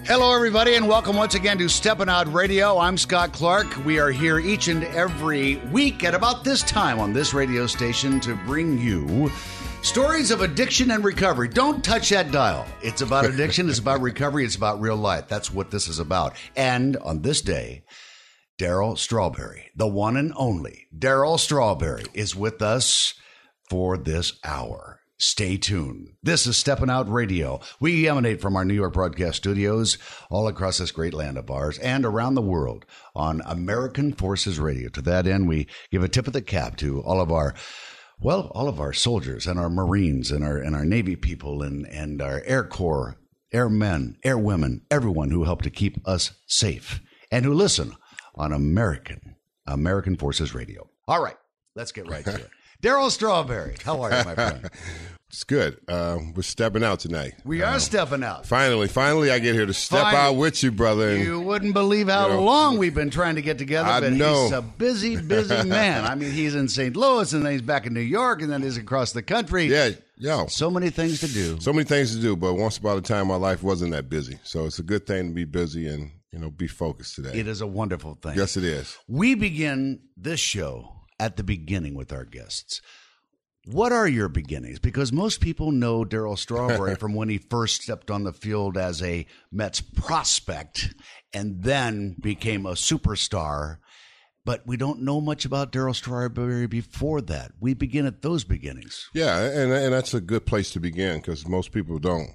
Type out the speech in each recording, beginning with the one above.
Hello, everybody, and welcome once again to Steppin' Out Radio. I'm Scott Clark. We are here each and every week at about this time on this radio station to bring you stories of addiction and recovery. Don't touch that dial. It's about addiction. It's about recovery. It's about real life. That's what this is about. And on this day, Darryl Strawberry, the one and only Darryl Strawberry, is with us for this hour. Stay tuned. This is Steppin' Out Radio. We emanate from our New York broadcast studios all across this great land of ours and around the world on American Forces Radio. To that end, we give a tip of the cap to all of our soldiers and our Marines and our Navy people and our Air Corps, airmen, airwomen, everyone who help to keep us safe and who listen on American Forces Radio. All right, let's get right to it. Darryl Strawberry, how are you, my friend? It's good. We're stepping out tonight. We are stepping out. Finally, I get here to step out with you, brother. And, you wouldn't believe how long we've been trying to get together. I know. He's a busy man. I mean, he's in St. Louis, and then he's back in New York, and then he's across the country. Yeah. So many things to do. But once upon a time, my life wasn't that busy. So it's a good thing to be busy and, be focused today. It is a wonderful thing. Yes, it is. We begin this show at the beginning with our guests. What are your beginnings? Because most people know Darryl Strawberry from when he first stepped on the field as a Mets prospect and then became a superstar. But we don't know much about Darryl Strawberry before that. We begin at those beginnings. Yeah, and that's a good place to begin because most people don't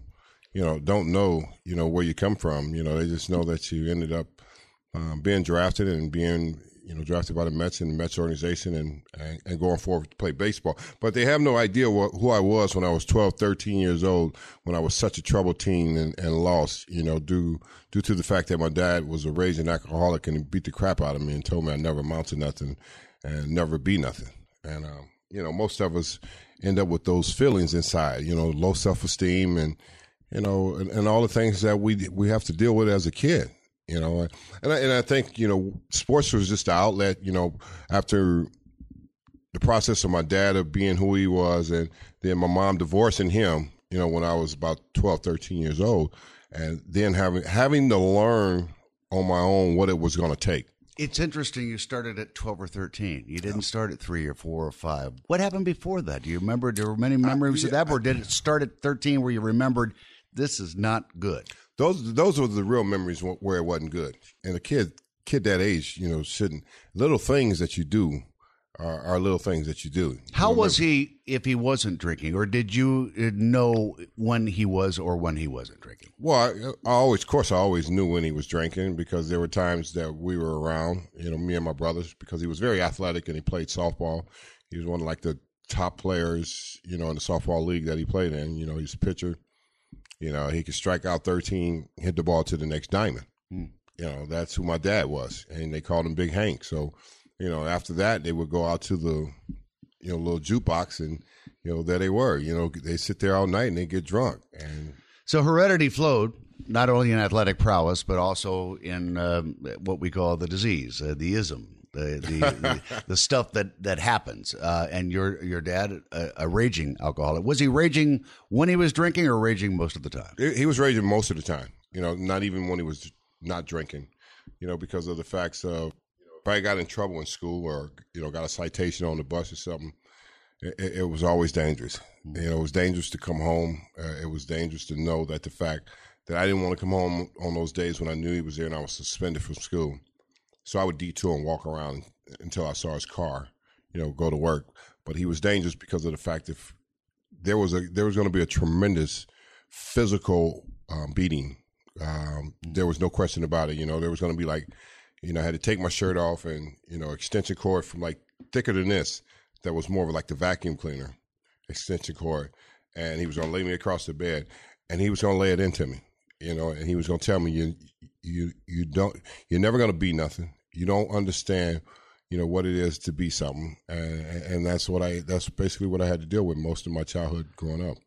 know, where you come from. They just know that you ended up being drafted and being drafted by the Mets and the Mets organization and going forward to play baseball. But they have no idea who I was when I was 12, 13 years old, when I was such a troubled teen and lost, due to the fact that my dad was a raging alcoholic and he beat the crap out of me and told me I'd never amount to nothing and never be nothing. And, most of us end up with those feelings inside, low self-esteem and all the things that we have to deal with as a kid. And I think, sports was just the outlet, after the process of my dad of being who he was and then my mom divorcing him, when I was about 12, 13 years old, and then having to learn on my own what it was going to take. It's interesting you started at 12 or 13. You didn't start at 3 or 4 or 5. What happened before that? Do you remember? There were many memories of that, or did it start at 13 where you remembered this is not good? Those were the real memories where it wasn't good. And a kid that age, shouldn't. Little things that you do are little things that you do. How was he if he wasn't drinking, or did you know when he was or when he wasn't drinking? Well, I always knew when he was drinking because there were times that we were around, me and my brothers, because he was very athletic and he played softball. He was one of the top players, in the softball league that he played in. He was a pitcher. He could strike out 13, hit the ball to the next diamond. That's who my dad was, and they called him Big Hank. So, after that, they would go out to the, little jukebox, and, there they were. They sit there all night and they get drunk. And so heredity flowed, not only in athletic prowess, but also in what we call the disease, the ism. The stuff that happens, and your dad, a raging alcoholic. Was he raging when he was drinking, or raging most of the time? He was raging most of the time. Not even when he was not drinking. Because of the facts of if I got in trouble in school or got a citation on the bus or something, it was always dangerous. It was dangerous to come home. It was dangerous to know that the fact that I didn't want to come home on those days when I knew he was there and I was suspended from school. So I would detour and walk around until I saw his car, go to work. But he was dangerous because of the fact that there was going to be a tremendous physical beating. There was no question about it. There was going to be I had to take my shirt off and, extension cord from thicker than this. That was more of the vacuum cleaner extension cord. And he was going to lay me across the bed and he was going to lay it into me, and he was going to tell me, you're never going to be nothing. You don't understand, what it is to be something. And that's basically what I had to deal with most of my childhood growing up.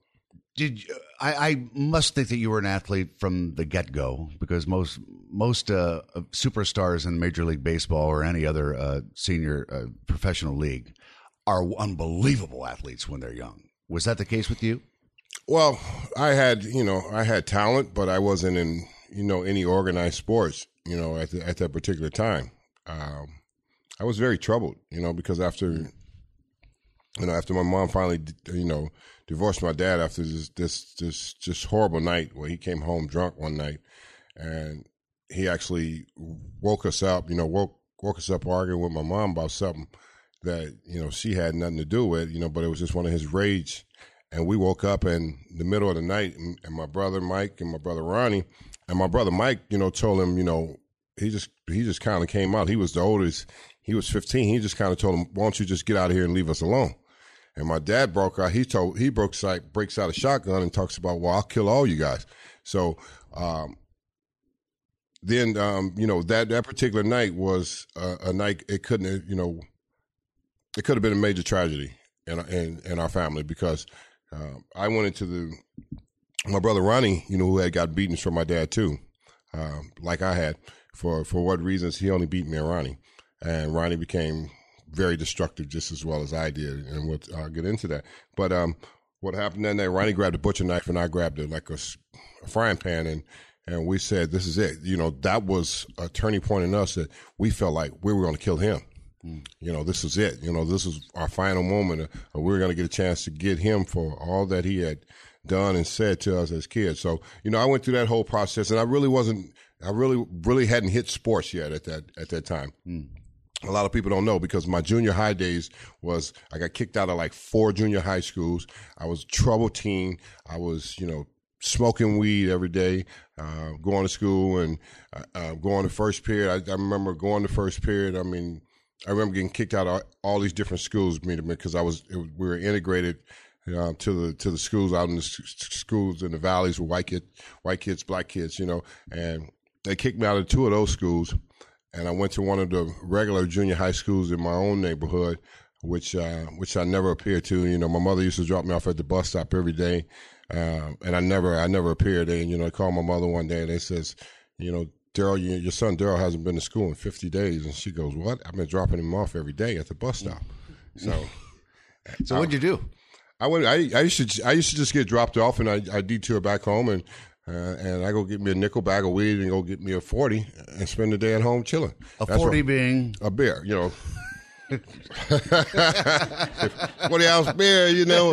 I must think that you were an athlete from the get-go, because most superstars in Major League Baseball or any other senior professional league are unbelievable athletes when they're young. Was that the case with you? Well, I had talent, but I wasn't in, any organized sports, at that particular time. I was very troubled, because after my mom finally, divorced my dad after this just horrible night where he came home drunk one night, and he actually woke us up arguing with my mom about something that, she had nothing to do with, but it was just one of his rage. And we woke up in the middle of the night, and my brother Mike and my brother Ronnie, and my brother Mike, told him, he just kind of came out. He was the oldest. He was 15. He just kind of told him, why don't you just get out of here and leave us alone? And my dad broke out. He breaks out a shotgun and talks about, well, I'll kill all you guys. So then that particular night was a night. It could have been a major tragedy in our family, because I went into my brother Ronnie, who had got beatings from my dad too, like I had. For what reasons, he only beat me and Ronnie. And Ronnie became very destructive just as well as I did, and I'll get into that. But what happened that night, Ronnie grabbed a butcher knife and I grabbed a frying pan, and we said, this is it. That was a turning point in us, that we felt like we were going to kill him. This is it. This is our final moment. We were going to get a chance to get him for all that he had done and said to us as kids. So, I went through that whole process, and I really hadn't hit sports yet at that time. A lot of people don't know, because my junior high days I got kicked out of like 4 junior high schools. I was a troubled teen. I was, smoking weed every day, going to school and going to first period. I remember going to first period. I mean, I remember getting kicked out of all these different schools because we were integrated to the schools out in the schools in the valleys with white kids, black kids, and they kicked me out of 2 of those schools, and I went to one of the regular junior high schools in my own neighborhood, which I never appeared to. My mother used to drop me off at the bus stop every day, and I never appeared there. And I called my mother one day, and they says, Daryl, your son Daryl hasn't been to school in 50 days, and she goes, what? I've been dropping him off every day at the bus stop. So what'd you do? I used to just get dropped off, and I detour back home, and I go get me a nickel bag of weed and go get me a 40 and spend the day at home chilling. A 40 being a beer, 40 ounce beer,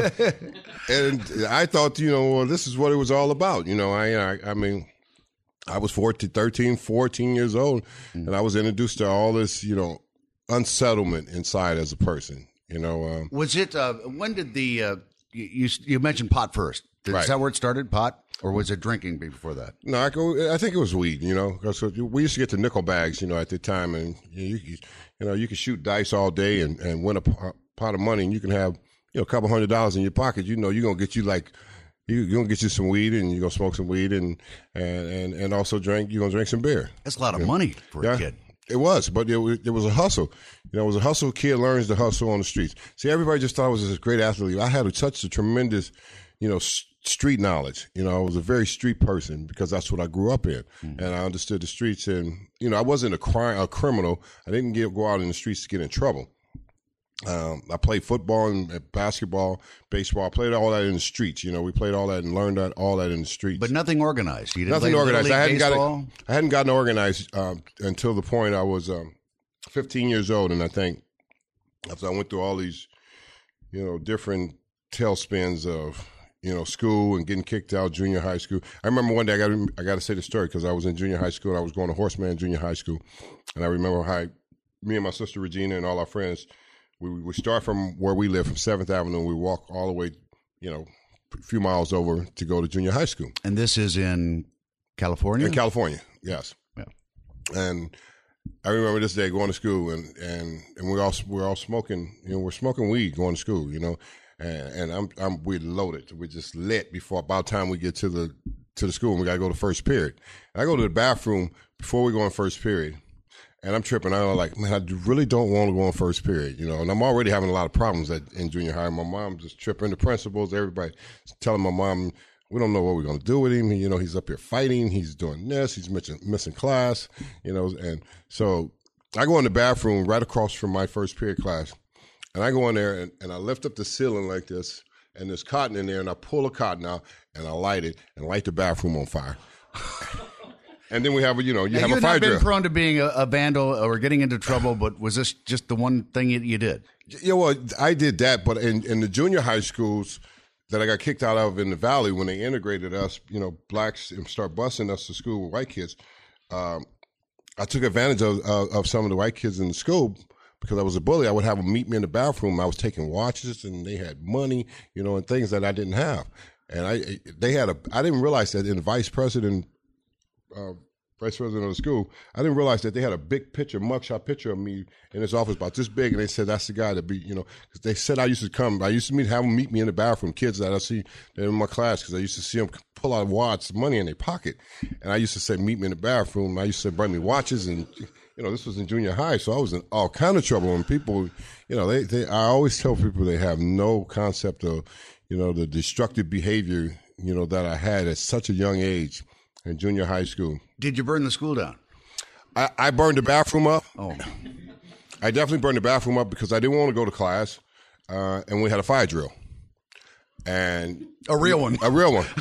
and I thought, well, this is what it was all about. I mean, I was 14 years old, and I was introduced to all this, unsettlement inside as a person. Was it? When did you mentioned pot first? Is that where it started? Pot, or was it drinking before that? No, I think it was weed. Because we used to get the nickel bags, at the time, and you could shoot dice all day and win a pot of money, and you can have a couple $100 in your pocket. You're gonna get you you're gonna get you some weed, and you're gonna smoke some weed, and also drink. You're gonna drink some beer. That's a lot of money for a kid. It was, but it was a hustle. It was a hustle. Kid learns to hustle on the streets. See, everybody just thought I was this great athlete. I had such a tremendous, street knowledge. I was a very street person because that's what I grew up in, and I understood the streets. And I wasn't a criminal. I didn't go out in the streets to get in trouble. I played football and basketball, baseball. I played all that in the streets. We played all that and learned all that in the streets. But nothing organized. You didn't nothing play organized. I hadn't gotten organized until the point I was 15 years old, and I think after I went through all these, different tailspins of school and getting kicked out, junior high school. I remember one day I got to say the story because I was in junior high school. And I was going to Horseman Junior High School, and I remember how me and my sister Regina and all our friends. We start from where we live, from 7th Avenue, and we walk all the way, a few miles over to go to junior high school. And this is in California? In California, yes. Yeah. And I remember this day going to school, and we're all smoking, we're smoking weed going to school, and we're loaded. We're just lit by the time we get to the school, and we got to go to first period. And I go to the bathroom before we go in first period. And I'm tripping. I'm like, man, I really don't want to go in first period, And I'm already having a lot of problems in junior high. My mom just tripping. The principals, everybody telling my mom, we don't know what we're going to do with him. He's up here fighting. He's doing this. He's missing class, And so I go in the bathroom right across from my first period class. And I go in there and I lift up the ceiling like this. And there's cotton in there. And I pull the cotton out and I light it and light the bathroom on fire. And then we have, you now, have a you've fire not been drill. prone to being a vandal or getting into trouble, but was this just the one thing you did? Yeah, well, I did that, but in the junior high schools that I got kicked out of in the Valley, when they integrated us, blacks, and start busing us to school with white kids, I took advantage of some of the white kids in the school because I was a bully. I would have them meet me in the bathroom. I was taking watches, and they had money, and things that I didn't have. And I didn't realize that in the vice president of the school, I didn't realize that they had a big mugshot picture of me in his office about this big, and they said that's the guy that be, because they said I used to have them meet me in the bathroom, kids that I see that in my class, because I used to see them pull out watch money in their pocket, and I used to say meet me in the bathroom. I used to bring me watches, and this was in junior high, so I was in all kind of trouble. And people, I always tell people they have no concept of, the destructive behavior, that I had at such a young age in junior high school. Did you burn the school down? I burned the bathroom up. Oh. I definitely burned the bathroom up because I didn't want to go to class, and we had a fire drill. And a real one. A real one.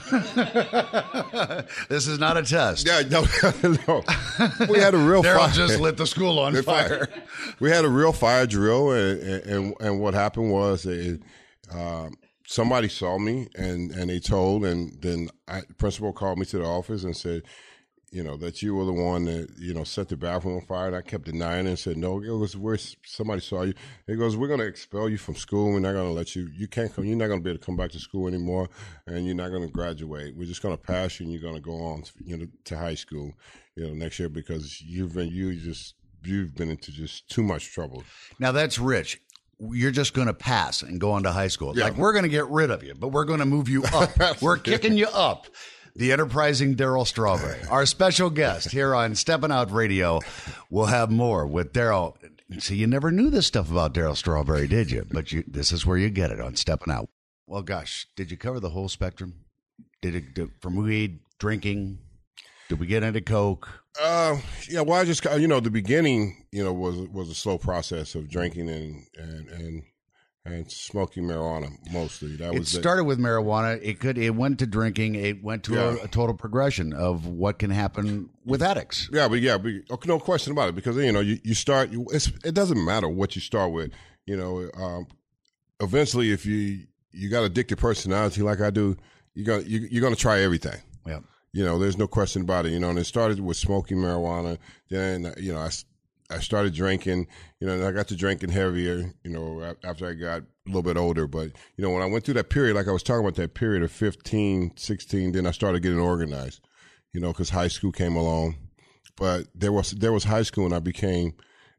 This is not a test. Yeah, no. We had a real Daryl fire. just lit the school on fire. We had a real fire drill, and what happened was somebody saw me, and they told, and then the principal called me to the office and said, that you were the one that, set the bathroom on fire. And I kept denying it and said, no, it was where somebody saw you. He goes, we're going to expel you from school. We're not going to let you can't come. You're not going to be able to come back to school anymore, and you're not going to graduate. We're just going to pass you, and you're going to go on, to high school, next year, because you've been into just too much trouble. Now that's rich. You're just going to pass and go on to high school. Yeah. Like, we're going to get rid of you, but we're going to move you up. We're kicking you up. The enterprising Daryl Strawberry, our special guest here on Steppin' Out Radio. We'll have more with Daryl. See, you never knew this stuff about Daryl Strawberry, did you? But this is where you get it on Steppin' Out. Well, gosh, did you cover the whole spectrum? From weed, drinking? Did we get into coke? Yeah, well, I just, the beginning, was a slow process of drinking and smoking marijuana mostly. It started with marijuana. It went to drinking. It went to a total progression of what can happen with addicts. No question about it, because you start. It doesn't matter what you start with. Eventually, if you got addicted personality like I do, you're gonna try everything. Yeah. There's no question about it. And it started with smoking marijuana. Then I started drinking, and I got to drinking heavier, after I got a little bit older. But, when I went through that period, like I was talking about that period of 15, 16, then I started getting organized, because high school came along. But there was high school, and I became,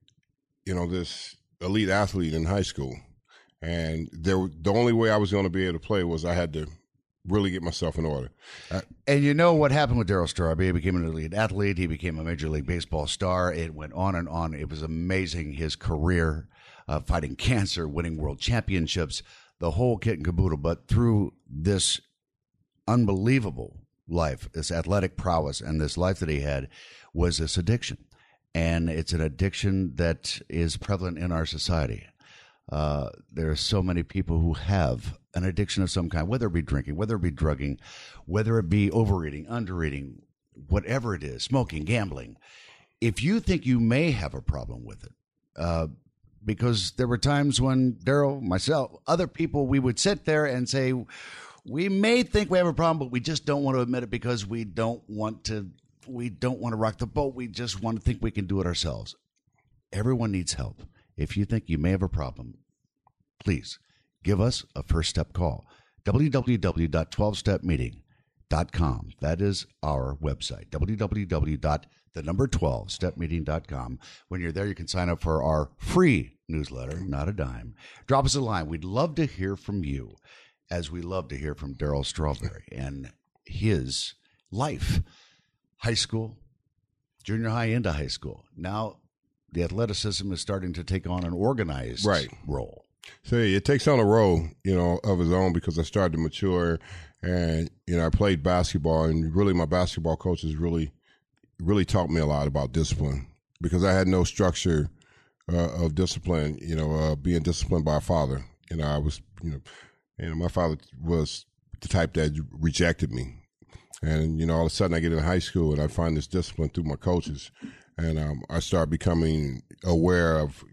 this elite athlete in high school. And the only way I was going to be able to play was I had to really get myself in order. And what happened with Daryl Strawberry? He became an elite athlete. He became a Major League Baseball star. It went on and on. It was amazing, his career, fighting cancer, winning world championships, the whole kit and caboodle. But through this unbelievable life, this athletic prowess, and this life that he had was this addiction. And it's an addiction that is prevalent in our society. There are so many people who have an addiction of some kind, whether it be drinking, whether it be drugging, whether it be overeating, undereating, whatever it is, smoking, gambling. If you think you may have a problem with it, because there were times when Daryl, myself, other people, we would sit there and say, we may think we have a problem, but we just don't want to admit it because we don't want to rock the boat. We just want to think we can do it ourselves. Everyone needs help. If you think you may have a problem, please give us a first step call. www.12stepmeeting.com. That is our website. www.12stepmeeting.com. When you're there, you can sign up for our free newsletter, not a dime. Drop us a line. We'd love to hear from you, as we love to hear from Daryl Strawberry and his life. High school, junior high into high school. Now the athleticism is starting to take on an organized role. So it takes on a role, of its own, because I started to mature, and I played basketball, and really my basketball coaches really taught me a lot about discipline, because I had no structure of discipline, being disciplined by a father. I was, and my father was the type that rejected me, And, you know, all of a sudden I get in high school and I find this discipline through my coaches. And I start becoming aware of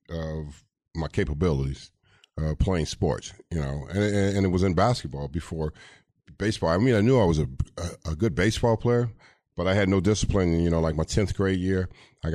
my capabilities playing sports, you know. And it was in basketball before baseball. I mean, I knew I was a good baseball player, but I had no discipline. You know, like my 10th grade year,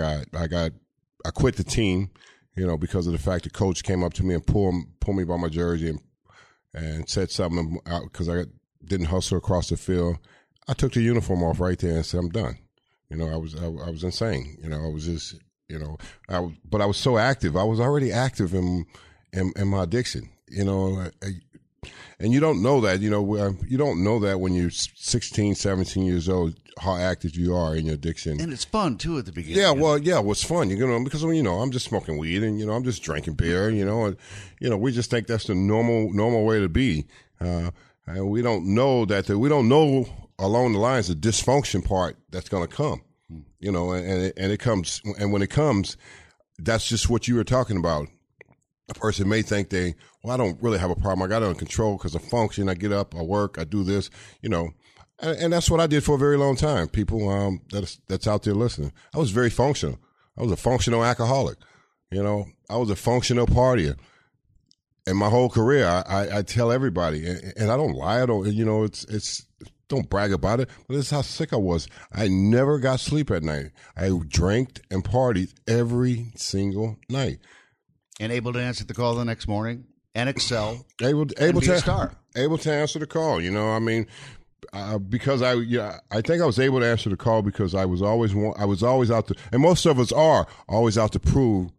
I quit the team, you know, because of the fact the coach came up to me and pulled me by my jersey and said something out because I didn't hustle across the field. I took the uniform off right there and said, I'm done. You know, I was insane. You know, I was just, you know, but I was so active. I was already active in my addiction, you know, and you don't know that, you know, you don't know that when you're 16, 17 years old, how active you are in your addiction. And it's fun, too, at the beginning. Yeah, well, yeah, it was fun, you know, because, you know, I'm just smoking weed and, you know, I'm just drinking beer, you know, and, you know, we just think that's the normal way to be. And we don't know we don't know along the lines the dysfunction part that's going to come, you know, and it comes, and when it comes, that's just what you were talking about. A person may think I don't really have a problem. I got it under control because I function. I get up, I work, I do this, you know, and that's what I did for a very long time. People that's out there listening, I was very functional. I was a functional alcoholic, you know. I was a functional partier. And my whole career, I tell everybody, and I don't lie. I don't, you know, it's don't brag about it, but this is how sick I was. I never got sleep at night. I drank and partied every single night. And able to answer the call the next morning and excel. Able be to a star. Able to answer the call. You know, I mean, because I think I was able to answer the call because I was always out to, and most of us are always out to prove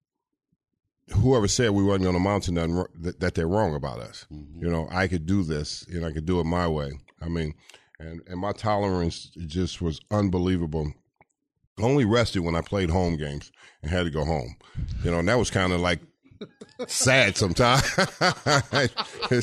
whoever said we wasn't on the mountain that they're wrong about us. Mm-hmm. You know, I could do this, and I could do it my way. I mean, and my tolerance just was unbelievable. I only rested when I played home games and had to go home. You know, and that was kind of like sad sometimes. But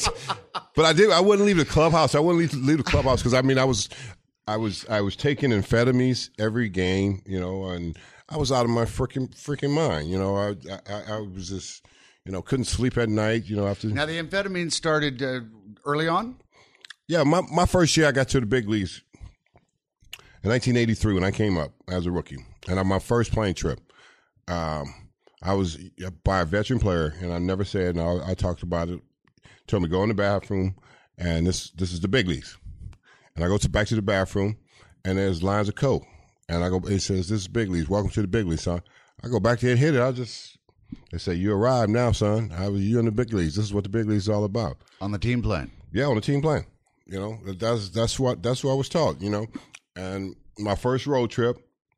I wouldn't leave the clubhouse. I wouldn't leave the clubhouse because, I mean, I was taking amphetamines every game, you know, and I was out of my freaking mind. You know, I was just, you know, couldn't sleep at night, you know, after. Now, the amphetamines started early on? Yeah, my first year I got to the big leagues in 1983 when I came up as a rookie. And on my first playing trip, I was by a veteran player, and I never said, and I talked about it, told me go in the bathroom, and this is the big leagues. And I go back to the bathroom, and there's lines of coke. And I go, it says, this is big leagues. Welcome to the big leagues, son. I go back there and hit it. They say, you arrived now, son. You in the big leagues. This is what the big leagues is all about. On the team plan. Yeah, on the team plan. You know, that's what I was taught, you know. And my first road trip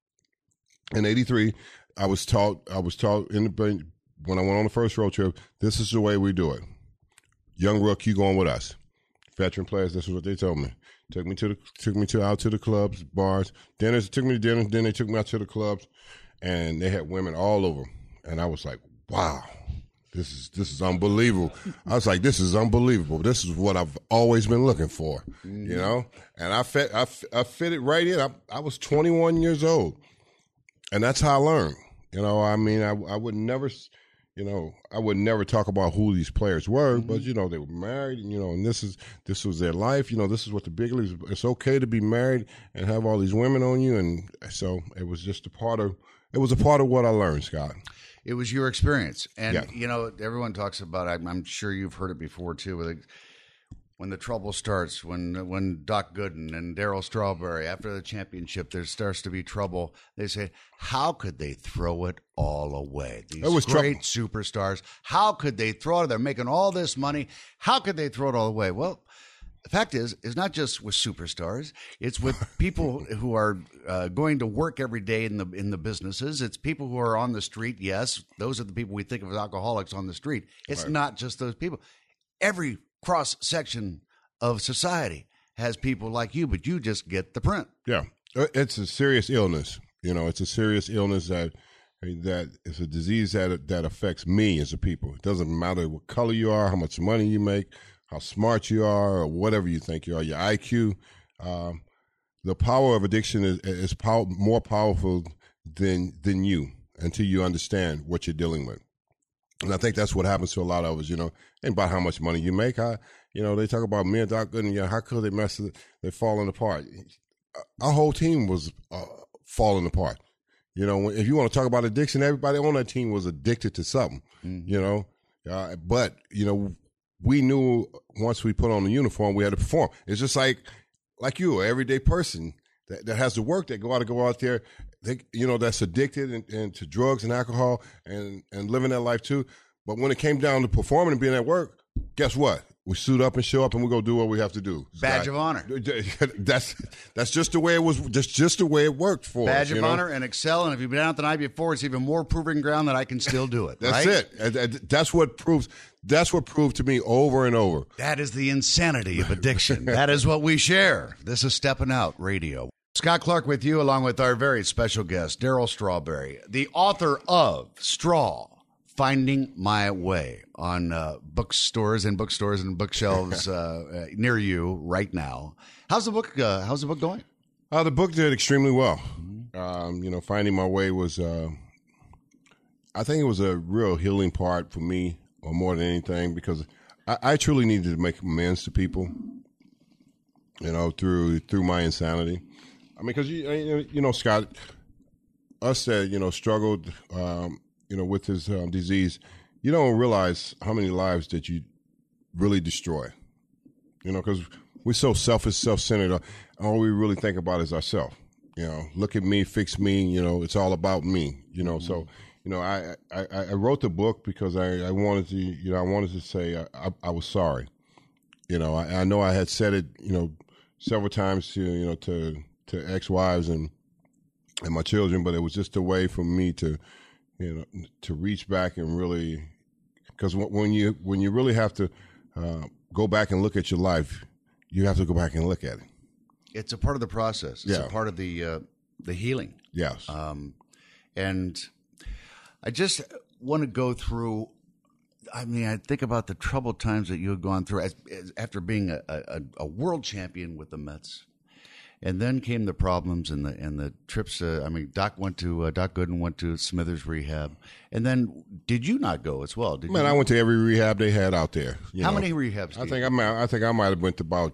in '83, I was taught when I went on the first road trip, this is the way we do it. Young rookie, you going with us. Veteran players, this is what they told me. Took me out to the clubs, bars, dinners. Took me to dinner. Then they took me out to the clubs, and they had women all over. And I was like, wow, this is unbelievable. I was like, this is unbelievable. This is what I've always been looking for, you know. And I fit it right in. I was 21 years old, and that's how I learned. You know, I mean, I would never. You know, I would never talk about who these players were, but, you know, they were married, and, you know, and this was their life. You know, this is what the big leagues, it's okay to be married and have all these women on you. And so it was just a part of what I learned, Scott. It was your experience. And, yeah. You know, everyone talks about, I'm sure you've heard it before too, when the trouble starts, when Doc Gooden and Darryl Strawberry, after the championship, there starts to be trouble. They say, how could they throw it all away? These great superstars, how could they throw it? They're making all this money. How could they throw it all away? Well, the fact is, it's not just with superstars. It's with people who are going to work every day in the businesses. It's people who are on the street. Yes, those are the people we think of as alcoholics on the street. It's right. Not just those people. Every cross section of society has people like you, but you just get the print. Yeah, it's a serious illness. You know, it's a serious illness that it's a disease that affects me as a people. It doesn't matter what color you are, how much money you make, how smart you are, or whatever you think you are, your IQ. The power of addiction is more powerful than you until you understand what you're dealing with. And I think that's what happens to a lot of us, ain't about how much money you make. They talk about me and Doc Gooden, how could they mess it? They're falling apart. Our whole team was falling apart. If you want to talk about addiction, everybody on that team was addicted to something, but, we knew once we put on the uniform, we had to perform. It's just like you, an everyday person that has to work, that go out there, that's addicted and to drugs and alcohol and living that life too. But when it came down to performing and being at work, guess what? We suit up and show up, and we go do what we have to do. Badge of honor. That's just the way it was. Just the way it worked for us. Badge of honor and excel. And if you've been out the night before, it's even more proving ground that I can still do it. That's right? it. That's what proves. That's what proved to me over and over. That is the insanity of addiction. That is what we share. This is Stepping Out Radio. Scott Clark with you, along with our very special guest, Darryl Strawberry, the author of Straw, Finding My Way, on bookstores and bookshelves near you right now. How's the book going? The book did extremely well. Finding My Way was, I think it was a real healing part for me, or more than anything, because I truly needed to make amends to people, through my insanity. I mean, because Scott, us that struggled, with this disease, you don't realize how many lives that you really destroy. Because we're so selfish, self-centered. All we really think about is ourselves. Look at me, fix me. It's all about me. So I wrote the book because I wanted to say I was sorry. I know I had said it several times to ex-wives and my children, but it was just a way for me to reach back and really, because when you really have to go back and look at your life, you have to go back and look at it. It's a part of the process. It's a part of the healing. Yes. And I just want to go through. I mean, I think about the troubled times that you had gone through after being a world champion with the Mets. And then came the problems and the trips. Doc Gooden went to Smithers Rehab, and then did you not go as well? I went to every rehab they had out there. How many rehabs? I think I might have went to about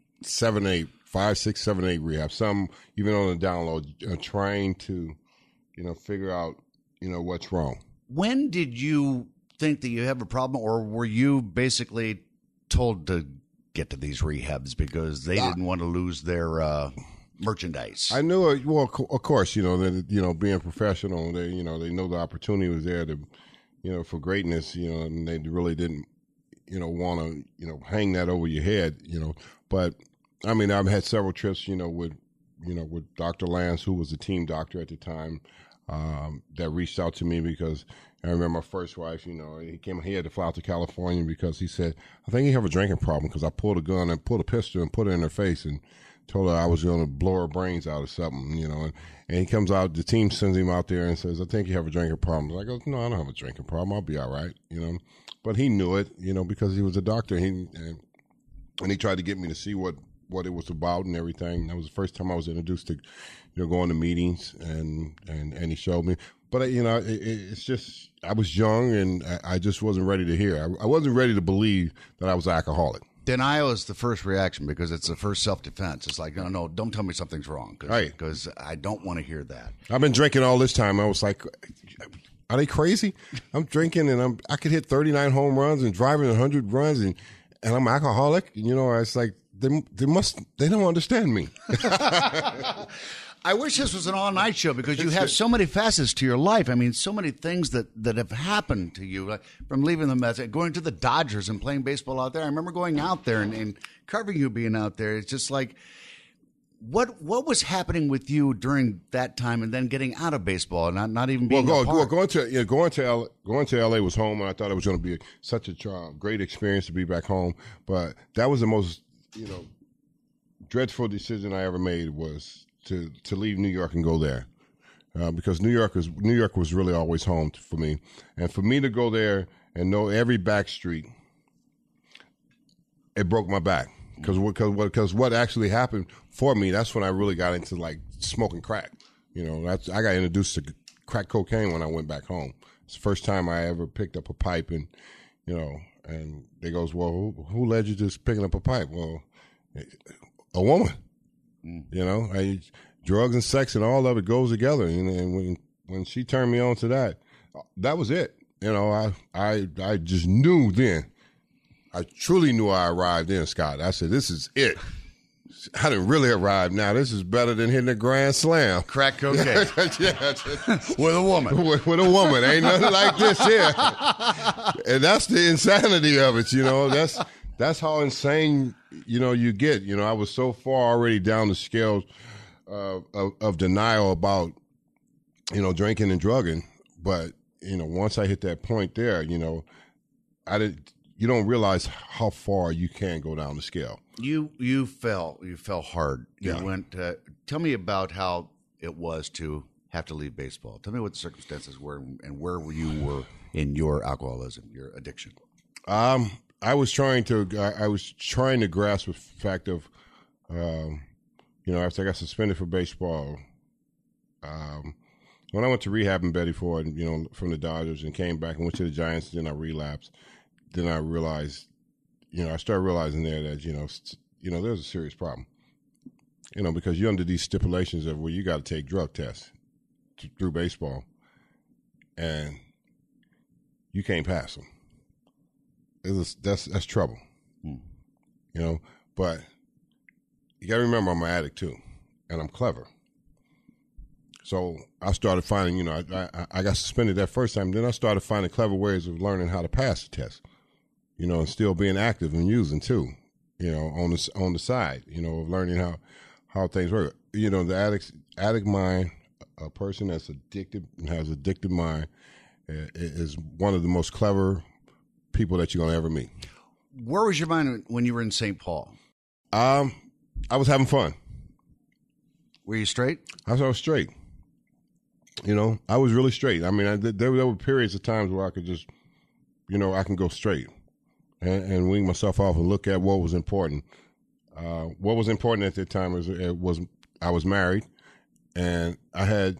5, 6, 7, 8 rehabs. Some even on the download, trying to, figure out, what's wrong. When did you think that you have a problem, or were you basically told to get to these rehabs because they didn't want to lose their merchandise? I knew it. Well, of course, being professional, they know the opportunity was there to, for greatness, and they really didn't, want to, hang that over your head, But I've had several trips, with Dr. Lance, who was the team doctor at the time, that reached out to me because I remember my first wife, he had to fly out to California because he said, I think you have a drinking problem, because I pulled a gun and pulled a pistol and put it in her face and told her I was going to blow her brains out or something, and he comes out, the team sends him out there and says, I think you have a drinking problem. I go, no, I don't have a drinking problem. I'll be all right, But he knew it, because he was a doctor. And he tried to get me to see what it was about and everything. That was the first time I was introduced to, going to meetings, and he showed me. But, it's just, I was young and I just wasn't ready to hear. I wasn't ready to believe that I was an alcoholic. Denial is the first reaction because it's the first self-defense. It's like, no, don't tell me something's wrong because I don't want to hear that. I've been drinking all this time. I was like, are they crazy? I'm drinking and I could hit 39 home runs and driving 100 runs and I'm alcoholic. It's like they don't understand me. I wish this was an all-night show because you have so many facets to your life. So many things that have happened to you, like from leaving the Mets, going to the Dodgers and playing baseball out there. I remember going out there and covering you being out there. It's just like, what was happening with you during that time and then getting out of baseball and not even being going to LA was home, and I thought it was going to be such a great experience to be back home. But that was the most, dreadful decision I ever made was to leave New York and go there, because New York was really always home for me, and for me to go there and know every back street, it broke my back because what actually happened for me. That's when I really got into like smoking crack. I got introduced to crack cocaine when I went back home, It's the first time I ever picked up a pipe, and and they goes, well, who led you to picking up a pipe? Well, a woman. Drugs and sex and all of it goes together. And when she turned me on to that was it. I just knew then. I truly knew I arrived in, Scott. I said, this is it. I didn't really arrive now. This is better than hitting a grand slam. Crack cocaine. Yeah. With a woman. With a woman. Ain't nothing like this here. And that's the insanity of it, That's how insane, you get. I was so far already down the scales of denial about, drinking and drugging. But, once I hit that point there, you don't realize how far you can go down the scale. You fell hard. You went. Tell me about how it was to have to leave baseball. Tell me what the circumstances were and where you were in your alcoholism, your addiction. I was trying to grasp the fact of, after I got suspended for baseball, when I went to rehab in Betty Ford, from the Dodgers and came back and went to the Giants, then I relapsed. Then I realized, I started realizing there that, there's a serious problem. Because you're under these stipulations of where you got to take drug tests through baseball, and you can't pass them. That's trouble. But you got to remember I'm an addict too, and I'm clever. So I started finding, I got suspended that first time. Then I started finding clever ways of learning how to pass the test. And still being active and using too, on the side, of learning how things work. The addict mind, a person that's addicted and has addicted mind, is one of the most clever people that you're gonna ever meet. Where was your mind when you were in St. Paul? I was having fun. Were you straight? I was straight. I was really straight. I mean, there were periods of times where I could just, I can go straight. And wean myself off and look at what was important. What was important at that time was I was married, and I had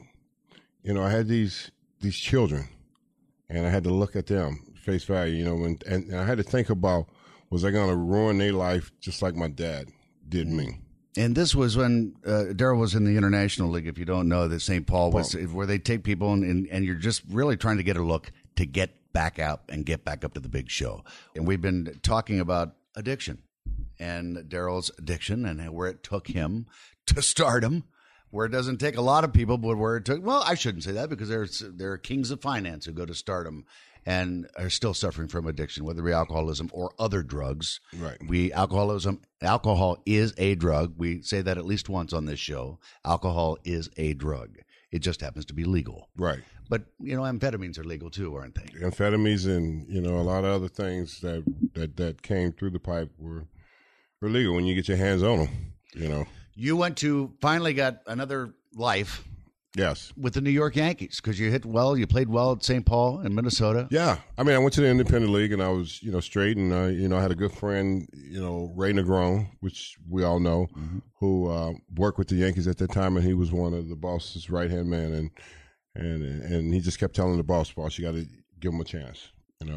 these children, and I had to look at them face value, and I had to think about, was I going to ruin their life just like my dad did me? And this was when Darryl was in the International League. If you don't know, that St. Paul was where they take people and you're just really trying to get a look to get back out and get back up to the big show. And we've been talking about addiction and Darryl's addiction and where it took him to stardom, where it doesn't take a lot of people, but where it took, well, I shouldn't say that because there are kings of finance who go to stardom and are still suffering from addiction, whether it be alcoholism or other drugs. Right. Alcohol is a drug. We say that at least once on this show. Alcohol is a drug. It just happens to be legal. Right. But, amphetamines are legal too, aren't they? Amphetamines and, a lot of other things that came through the pipe were legal when you get your hands on them, You finally got another life. Yes. With the New York Yankees, because you played well at St. Paul in Minnesota. Yeah. I mean, I went to the Independent League and I was, straight, and, I had a good friend, Ray Negron, which we all know, who worked with the Yankees at that time, and he was one of the boss's right-hand man, and he just kept telling the boss, you got to give him a chance,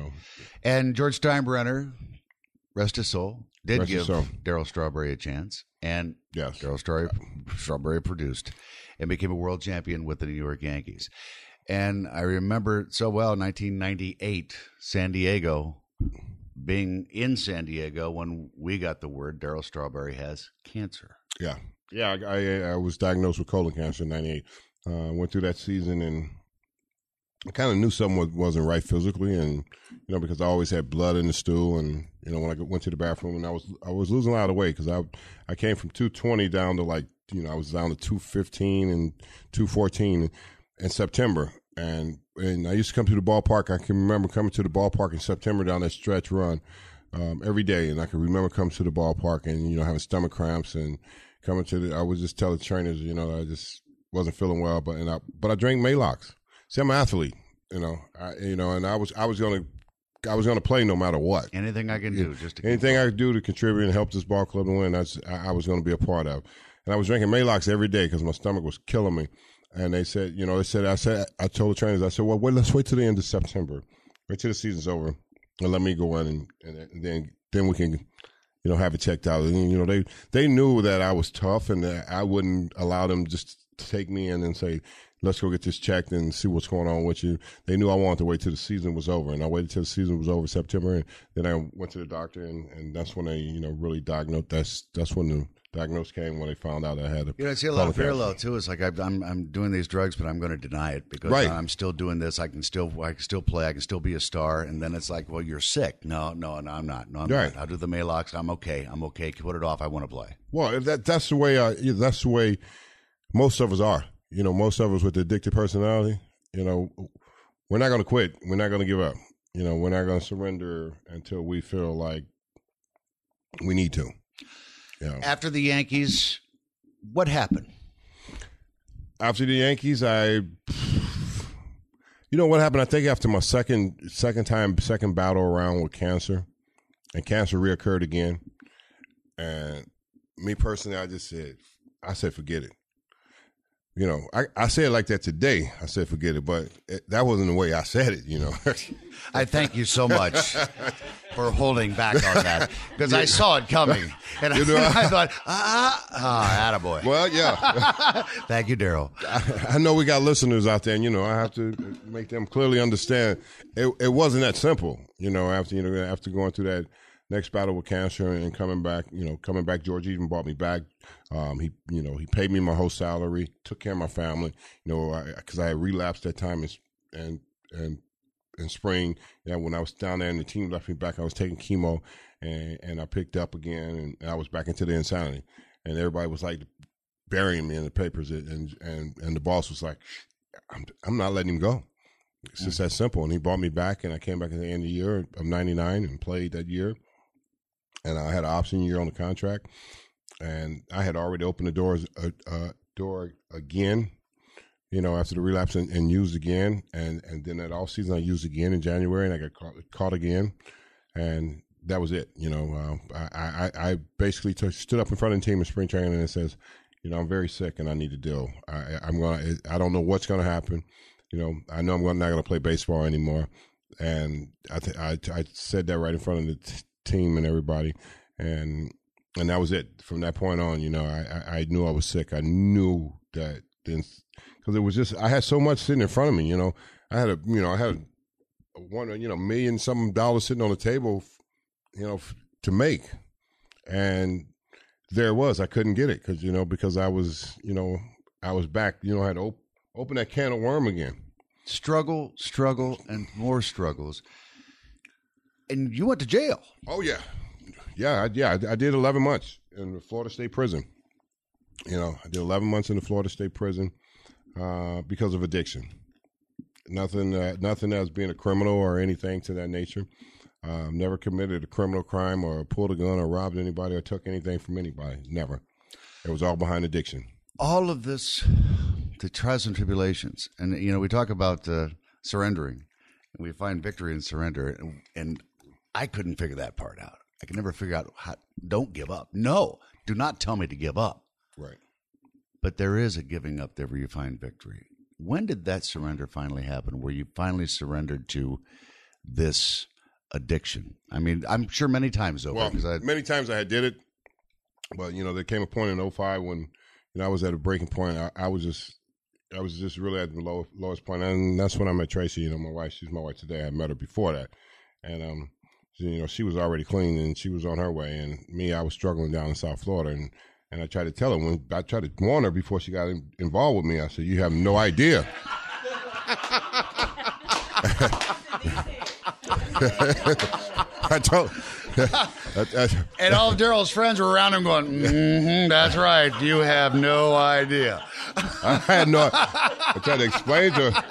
And George Steinbrenner, rest his soul, did give Darryl Strawberry a chance, and yes, Darryl Strawberry produced and became a world champion with the New York Yankees. And I remember so well 1998, San Diego, being in San Diego when we got the word Darryl Strawberry has cancer. Yeah. Yeah, I was diagnosed with colon cancer in 98. Went through that season, and I kind of knew something wasn't right physically, and, because I always had blood in the stool, and, when I went to the bathroom, and I was losing a lot of weight because I came from 220 down to I was down to 215 and 214 in September. And I used to come to the ballpark. I can remember coming to the ballpark in September down that stretch run every day. And I can remember coming to the ballpark and, having stomach cramps and coming to I would just tell the trainers, I just wasn't feeling well. But I drank Maalox. See, I'm an athlete, and I was going to play no matter what. Anything I can do anything I could do to contribute and help this ball club to win, I was going to be a part of. And I was drinking Maalox every day because my stomach was killing me. And they said, I told the trainers, I said, well, let's wait till the end of September. Wait till the season's over and let me go in and then we can, have it checked out. And, they knew that I was tough and that I wouldn't allow them just to take me in and say, let's go get this checked and see what's going on with you. They knew I wanted to wait till the season was over, and I waited till the season was over September, and then I went to the doctor, and that's when they, really diagnosed. That's when the diagnosis came, when they found out I had I see a lot of parallel too. It's like I'm doing these drugs, but I'm going to deny it because I'm still doing this. I can still play. I can still be a star. And then it's like, well, you're sick. No, I'm not. No, I'm not. I'll do the Maalox. I'm okay. Put it off. I want to play. Well, that's the way. That's the way most of us are. Most of us with the addicted personality, we're not going to quit. We're not going to give up. We're not going to surrender until we feel like we need to. After the Yankees, what happened? After the Yankees, what happened? I think after my second battle around with cancer, and cancer reoccurred again. And me personally, I said, forget it. I say it like that today. I said, forget it, but that wasn't the way I said it, I thank you so much for holding back on that because I saw it coming. And I thought, attaboy. Well, yeah. Thank you, Daryl. I know we got listeners out there, and, I have to make them clearly understand it wasn't that simple, after going through that next battle with cancer and coming back, George even brought me back. He paid me my whole salary, took care of my family, because I had relapsed that time and in spring. When I was down there and the team left me back, I was taking chemo and I picked up again and I was back into the insanity. And everybody was like burying me in the papers and the boss was like, I'm not letting him go. It's just that simple. And he brought me back and I came back at the end of the year of 99 and played that year. And I had an option year on the contract, and I had already opened the door again, after the relapse and used again. And then that off season I used again in January, and I got caught again. And that was it. I basically stood up in front of the team in spring training and says, I'm very sick and I need to deal. I don't know what's going to happen. I know I'm not going to play baseball anymore. And I said that right in front of the team and everybody, and that was it. From that point on, I knew I was sick. I knew that then, because it was just I had so much sitting in front of me. I had $1 million some dollars sitting on the table, to make, and there it was. I couldn't get it because I was back. I had to open that can of worm again. Struggle, and more struggles. And you went to jail. Oh, yeah. I did 11 months in the Florida State Prison. I did 11 months in the Florida State Prison because of addiction. Nothing as being a criminal or anything to that nature. Never committed a criminal crime or pulled a gun or robbed anybody or took anything from anybody. Never. It was all behind addiction. All of this, the trials and tribulations. And, we talk about surrendering. And we find victory in surrender. And I couldn't figure that part out. I could never figure out don't give up. No, do not tell me to give up. Right. But there is a giving up there where you find victory. When did that surrender finally happen, where you finally surrendered to this addiction? I mean, I'm sure many times over. Well, many times I did it. But, there came a point in 2005 when I was at a breaking point. I was just really at the lowest point. And that's when I met Tracy, my wife. She's my wife today. I met her before that. And, she was already clean and she was on her way. And me, I was struggling down in South Florida. And I tried to tell her, when I tried to warn her before she got involved with me, I said, you have no idea. I told and all of Daryl's friends were around him going, that's right, you have no idea. I had no. I tried to explain to her.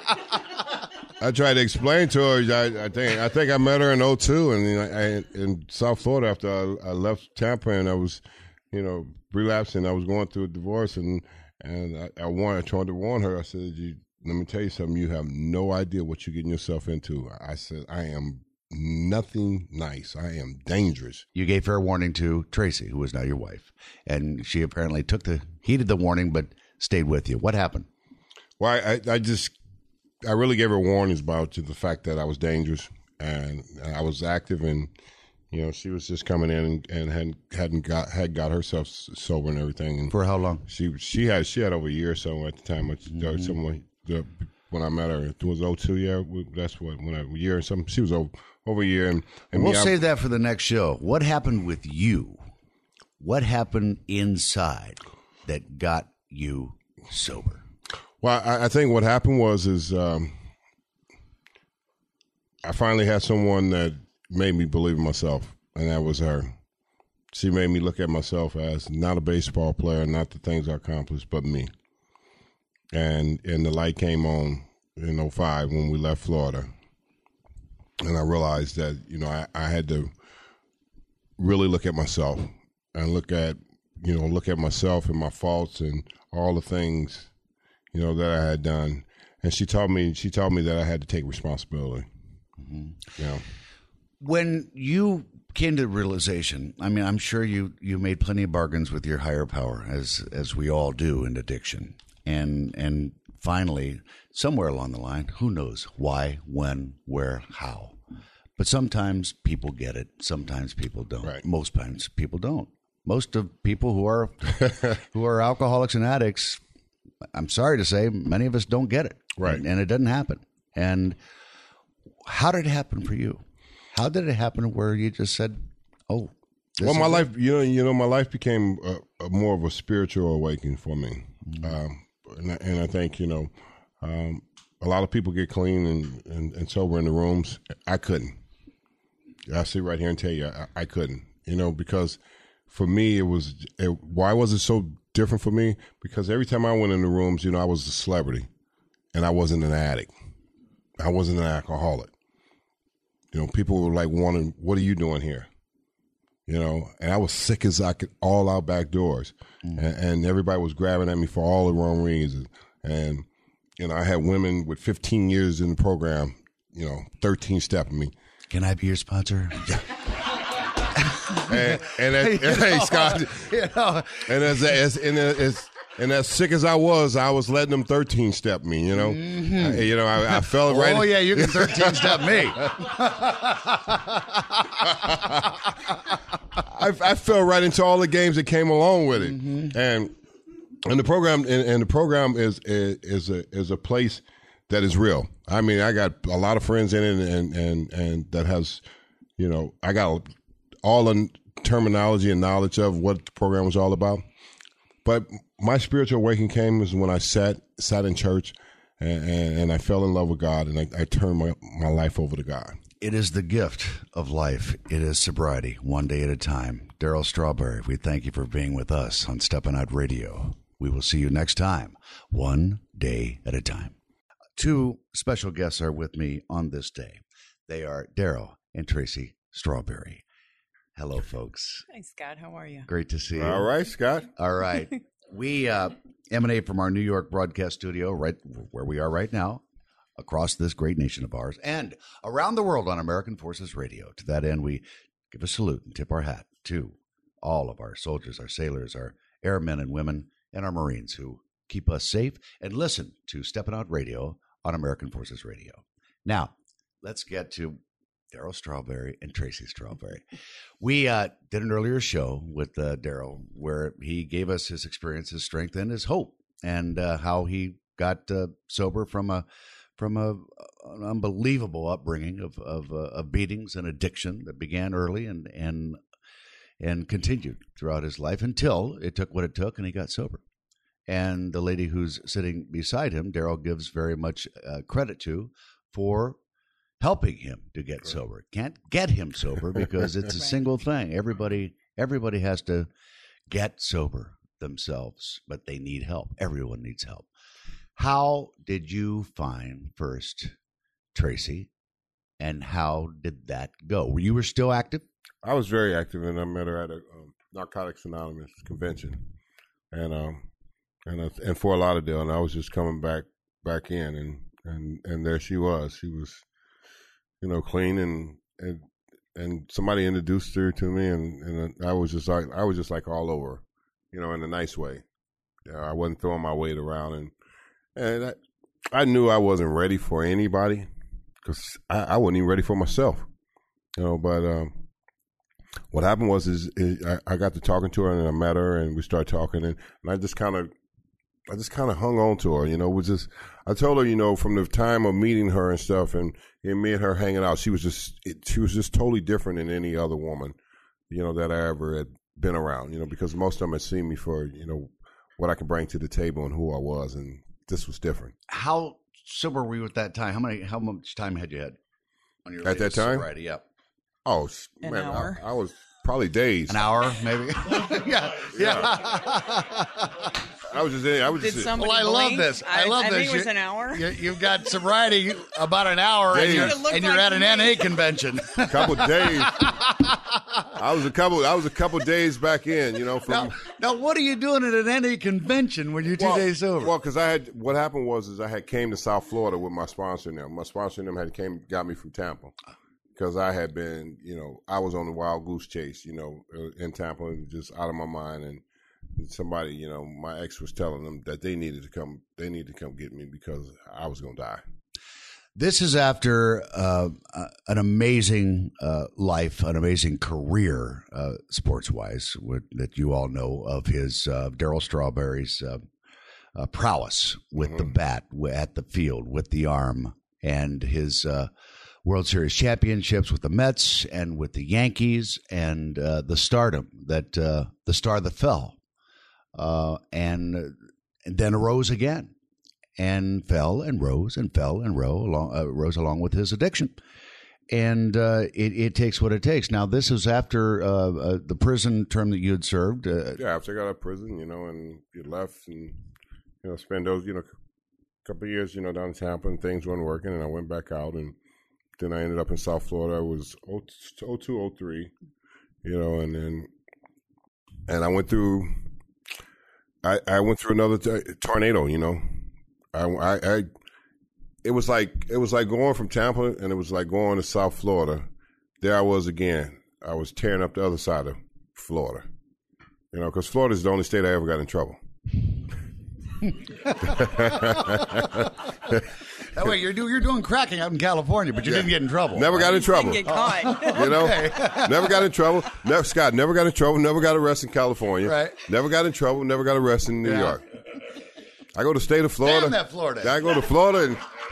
I think I met her in 2002 and in South Florida after I left Tampa, and I was, relapsing. I was going through a divorce, and I tried to warn her. I said, let me tell you something. You have no idea what you're getting yourself into. I said, I am nothing nice. I am dangerous. You gave fair warning to Tracy, who is now your wife, and she apparently heeded the warning, but stayed with you. What happened? Well, I really gave her warnings about the fact that I was dangerous and I was active, and she was just coming in and had got herself sober and everything. And For how long? She had over a year or so at the time. When I met her, it was 02. Yeah, that's a year or something. She was over a year, and we'll save that for the next show. What happened with you? What happened inside that got you sober? Well, I think what happened is I finally had someone that made me believe in myself, and that was her. She made me look at myself as not a baseball player, not the things I accomplished, but me. And the light came on in 2005 when we left Florida, and I realized that I had to really look at myself and look at myself and my faults and all the things that I had done. And she taught me that I had to take responsibility. Mm-hmm. When you came to the realization, I mean, I'm sure you made plenty of bargains with your higher power, as we all do in addiction. And finally, somewhere along the line, who knows why, when, where, how. But sometimes people get it. Sometimes people don't. Right. Most times people don't. Most of people who are alcoholics and addicts, I'm sorry to say, many of us don't get it. Right. And it doesn't happen. And how did it happen for you? How did it happen where you just said, "Oh"? Well, my life, my life became a more of a spiritual awakening for me. Mm-hmm. And I think, a lot of people get clean and sober in the rooms. I couldn't. I'll sit right here and tell you, I couldn't, because for me, why was it so different for me? Because every time I went in the rooms, I was a celebrity and I wasn't an addict. I wasn't an alcoholic. People were like wanting, what are you doing here? And I was sick as I could, all out back doors. Mm. And everybody was grabbing at me for all the wrong reasons. And, I had women with 15 years in the program, 13 stepping me. Can I be your sponsor? Yeah. Hey, Scott. And as sick as I was letting them 13 step me, Mm-hmm. I fell right. Oh, yeah, you can 13 step me. I fell right into all the games that came along with it. Mm-hmm. And the program is a place that is real. I mean, I got a lot of friends in it and that has, I got all the terminology and knowledge of what the program was all about. But my spiritual awakening came is when I sat in church and I fell in love with God, and I turned my life over to God. It is the gift of life. It is sobriety, one day at a time. Darryl Strawberry, we thank you for being with us on Steppin' Out Radio. We will see you next time, one day at a time. Two special guests are with me on this day. They are Darryl and Tracy Strawberry. Hello, folks. Hi, Scott. How are you? Great to see you. All right, Scott. All right. We emanate from our New York broadcast studio, right where we are right now, across this great nation of ours, and around the world on American Forces Radio. To that end, we give a salute and tip our hat to all of our soldiers, our sailors, our airmen and women, and our Marines who keep us safe and listen to Steppin' Out Radio on American Forces Radio. Now, let's get to Darryl Strawberry and Tracy Strawberry. We did an earlier show with Darryl where he gave us his experience, his strength, and his hope, and how he got sober from an unbelievable upbringing of beatings and addiction that began early and continued throughout his life until it took what it took and he got sober. And the lady who's sitting beside him, Darryl gives very much credit to for helping him to get sober. Can't get him sober because it's a single thing. Everybody has to get sober themselves, but they need help. Everyone needs help. How did you find first Tracy, and how did that go? You were still active? I was very active, and I met her at a Narcotics Anonymous convention, and Fort Lauderdale, and I was just coming back in, and there she was. She was, clean, and somebody introduced her to me, and I was just like all over, in a nice way. I wasn't throwing my weight around, and I knew I wasn't ready for anybody because I wasn't even ready for myself, but what happened was I got to talking to her and I met her and we started talking and I just kind of hung on to her, I told her, from the time of meeting her and stuff and me and her hanging out, she was just totally different than any other woman, that I ever had been around, because most of them had seen me for, what I could bring to the table and who I was. And this was different. How sober were you at that time? How much time had you had on your at that time? Sobriety? Yep. Oh, An man, hour? I was probably days. An hour, maybe. yeah. I was just. Did somebody Well, I love blink? this. I love I this. think it was an hour. You've got sobriety about an hour, and Days. you're, It looked and you're like at an to me. NA convention. A couple days. I was a couple days back in. Now, what are you doing at an NA convention when you're 2 days sober? Well, because what happened was I had came to South Florida with my sponsor and them. My sponsor and them got me from Tampa because I had been, I was on the wild goose chase, in Tampa, and just out of my mind. And somebody, my ex was telling them that they needed to come get me because I was going to die. This is after an amazing life, an amazing career, sports-wise, that you all know of his Darryl Strawberry's prowess with the bat, at the field, with the arm, and his World Series championships with the Mets and with the Yankees, and the stardom the star that fell, and then arose again. And fell and rose and fell and rose along with his addiction. And it takes what it takes. Now, this is after the prison term that you had served. Yeah, after I got out of prison, and you left and, spent those, couple of years, down in Tampa and things weren't working. And I went back out and then I ended up in South Florida. It was 02, 03, and I went through, I went through another tornado, it was like going from Tampa and it was like going to South Florida. There I was again. I was tearing up the other side of Florida, because Florida is the only state I ever got in trouble. That way, you're doing cracking out in California, but you didn't get in trouble. Never got in trouble. Didn't get caught. Never got in trouble. Scott never got in trouble. Never got arrested in California. Right. Never got in trouble. Never got arrested in New York. I go to the state of Florida. Damn that Florida. I go to Florida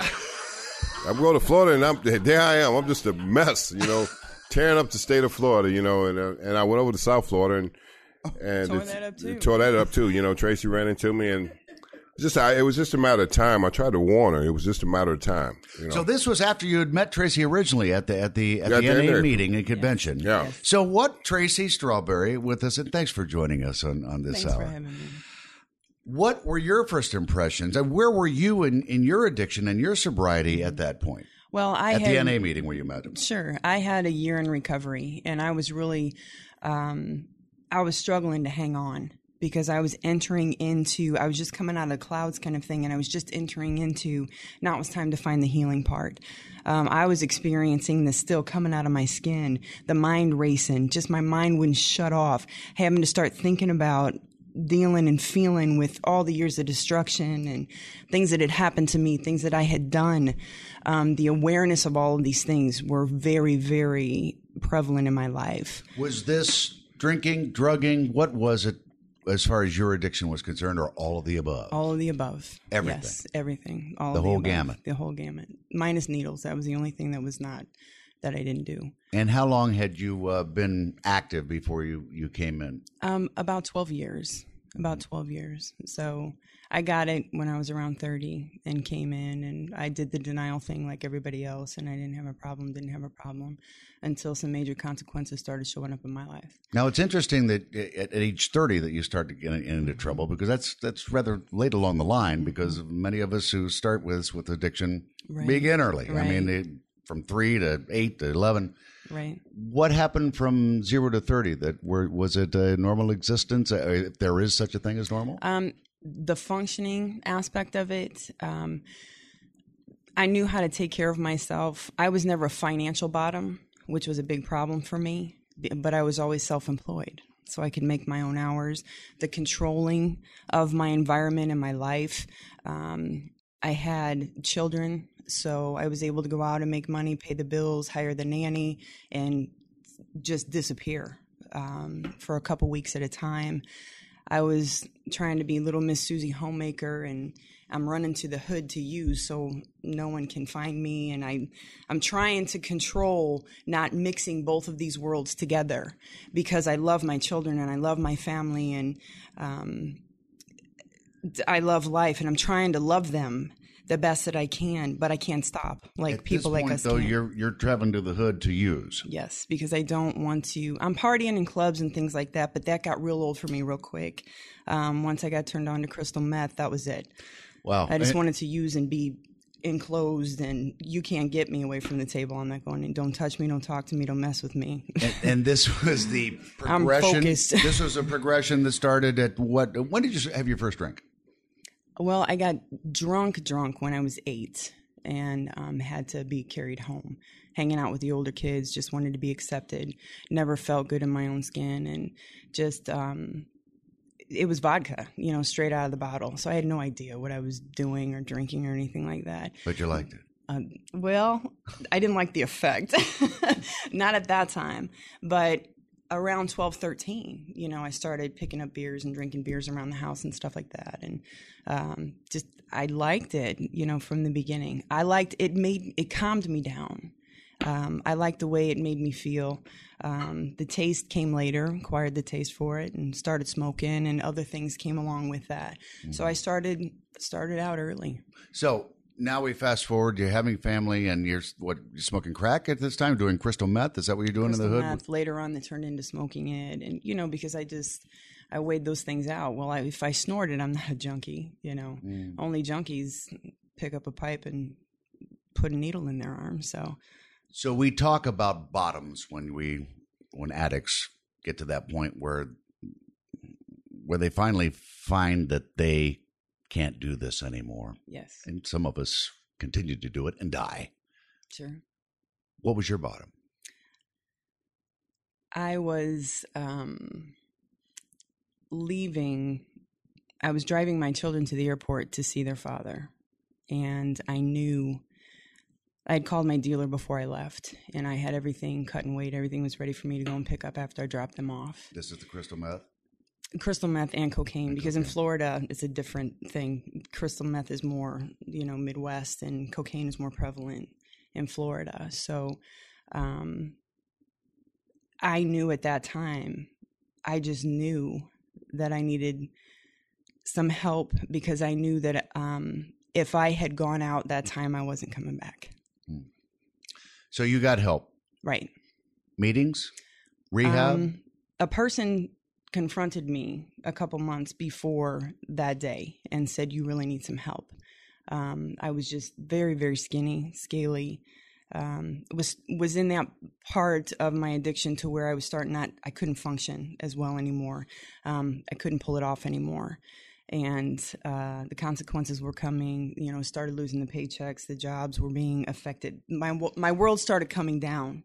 and there I am. I'm just a mess, tearing up the state of Florida, and I went over to South Florida and tore that up too. Tracy ran into me and it was just a matter of time. I tried to warn her. It was just a matter of time. So this was after you had met Tracy originally at the NA meeting and convention. Yeah. Yes. So what, Tracy Strawberry with us, and thanks for joining us on this Thanks hour. for having me. What were your first impressions, and where were you in your addiction and your sobriety at that point? Well, at the NA meeting where you met him. Sure. I had a year in recovery, and I was really, I was struggling to hang on because I was just coming out of the clouds kind of thing, and I was just entering into, now it was time to find the healing part. I was experiencing this still coming out of my skin, the mind racing, just my mind wouldn't shut off, having to start thinking about dealing and feeling with all the years of destruction and things that had happened to me, things that I had done. The awareness of all of these things were very, very prevalent in my life. Was this drinking, drugging? What was it as far as your addiction was concerned, or all of the above? All of the above. Everything. Yes, everything. All the of whole above. gamut. The whole gamut. Minus needles. That was the only thing that was not, that I didn't do. And how long had you been active before you came in? About 12 years. About 12 years. So I got it when I was around 30 and came in, and I did the denial thing like everybody else, and I didn't have a problem until some major consequences started showing up in my life. Now, it's interesting that at age 30 that you start to get into trouble, because that's rather late along the line, because many of us who start with addiction begin early. Right. I mean, from 3 to 8 to 11. Right. What happened from 0 to 30? Was it a normal existence? If there is such a thing as normal? The functioning aspect of it, I knew how to take care of myself. I was never a financial bottom, which was a big problem for me, but I was always self-employed, so I could make my own hours. The controlling of my environment and my life, I had children, so I was able to go out and make money, pay the bills, hire the nanny, and just disappear for a couple weeks at a time. I was trying to be little Miss Susie homemaker, and I'm running to the hood to use so no one can find me. And I'm trying to control not mixing both of these worlds together, because I love my children and I love my family, and I love life, and I'm trying to love them the best that I can, but I can't stop. Like people like us though, can't. you're traveling to the hood to use. Yes, because I don't want to. I'm partying in clubs and things like that, but that got real old for me real quick. Once I got turned on to crystal meth, that was it. Wow. I just wanted to use and be enclosed, and you can't get me away from the table. I'm not going in. Don't touch me. Don't talk to me. Don't mess with me. And this was the progression. I'm focused. This was a progression that started at what? When did you have your first drink? Well, I got drunk when I was 8, and had to be carried home. Hanging out with the older kids, just wanted to be accepted. Never felt good in my own skin, and just it was vodka, straight out of the bottle. So I had no idea what I was doing or drinking or anything like that. But you liked it. Well, I didn't like the effect. Not at that time, but around 12, 13, I started picking up beers and drinking beers around the house and stuff like that. And I liked it, from the beginning. I liked it. It calmed me down. I liked the way it made me feel. The taste came later, acquired the taste for it, and started smoking, and other things came along with that. Mm-hmm. So I started out early. So now we fast forward. You're having family, and you're smoking crack at this time, doing crystal meth. Is that what you're doing crystal in the hood? Meth. Later on, that turned into smoking it, and because I weighed those things out. Well, if I snort it, I'm not a junkie. Only junkies pick up a pipe and put a needle in their arm. So we talk about bottoms when addicts get to that point where they finally find that they can't do this anymore. Yes. And some of us continue to do it and die. Sure. What was your bottom? I was leaving. I was driving my children to the airport to see their father, and I knew I had called my dealer before I left, and I had everything cut and weighed. Everything was ready for me to go and pick up after I dropped them off. This is the crystal meth? Crystal meth and cocaine, because in Florida, it's a different thing. Crystal meth is more, Midwest, and cocaine is more prevalent in Florida. So I knew at that time, I just knew that I needed some help, because I knew that if I had gone out that time, I wasn't coming back. So you got help. Right. Meetings? Rehab? A person confronted me a couple months before that day and said, you really need some help. I was just very, very skinny, scaly. Was in that part of my addiction to where I was I couldn't function as well anymore. I couldn't pull it off anymore. And the consequences were coming, started losing the paychecks, the jobs were being affected. My world started coming down.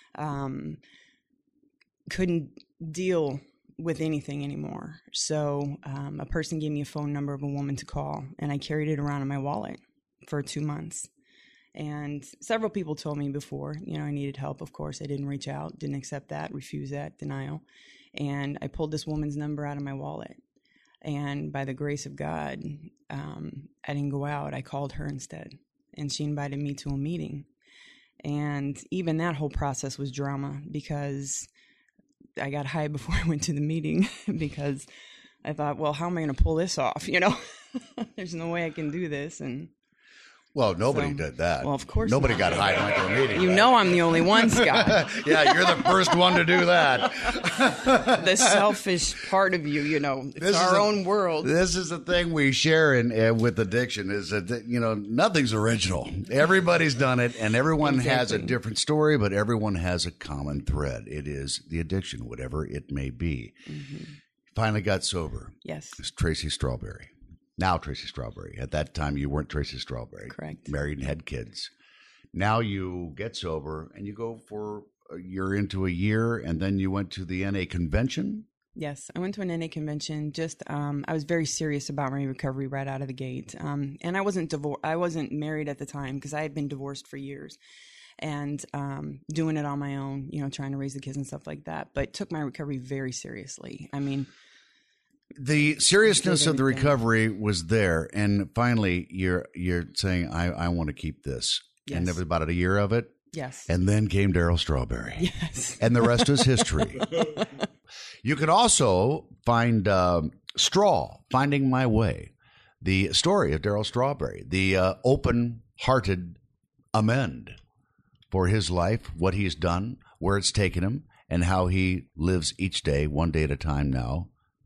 Couldn't deal with anything anymore. So a person gave me a phone number of a woman to call, and I carried it around in my wallet for 2 months. And several people told me before, I needed help. Of course, I didn't reach out, didn't accept that, refused that, denial. And I pulled this woman's number out of my wallet. And by the grace of God, I didn't go out. I called her instead. And she invited me to a meeting. And even that whole process was drama, because I got high before I went to the meeting, because I thought, well, how am I going to pull this off? There's no way I can do this. And well, nobody did that. Well, of course nobody not. got high and went to a meeting. I'm the only one, Scott. Yeah, you're the first one to do that. The selfish part of you, it's our own world. This is the thing we share with addiction, is that, nothing's original. Everybody's done it, and everyone has a different story, but everyone has a common thread. It is the addiction, whatever it may be. Mm-hmm. Finally got sober. Yes. It's Tracy Strawberry. Now Tracy Strawberry. At that time, you weren't Tracy Strawberry. Correct. Married and had kids. Now you get sober, and you go you're into a year, and then you went to the NA convention. Yes, I went to an NA convention. I was very serious about my recovery right out of the gate. And I wasn't married at the time because I had been divorced for years, and doing it on my own, trying to raise the kids and stuff like that. But took my recovery very seriously. I mean, the seriousness of the recovery was there, and finally, you're saying, I want to keep this. Yes. And there was about a year of it. Yes. And then came Darryl Strawberry. Yes. And the rest is history. You could also find Finding My Way, the story of Darryl Strawberry, the open-hearted amend for his life, what he's done, where it's taken him, and how he lives each day, one day at a time now.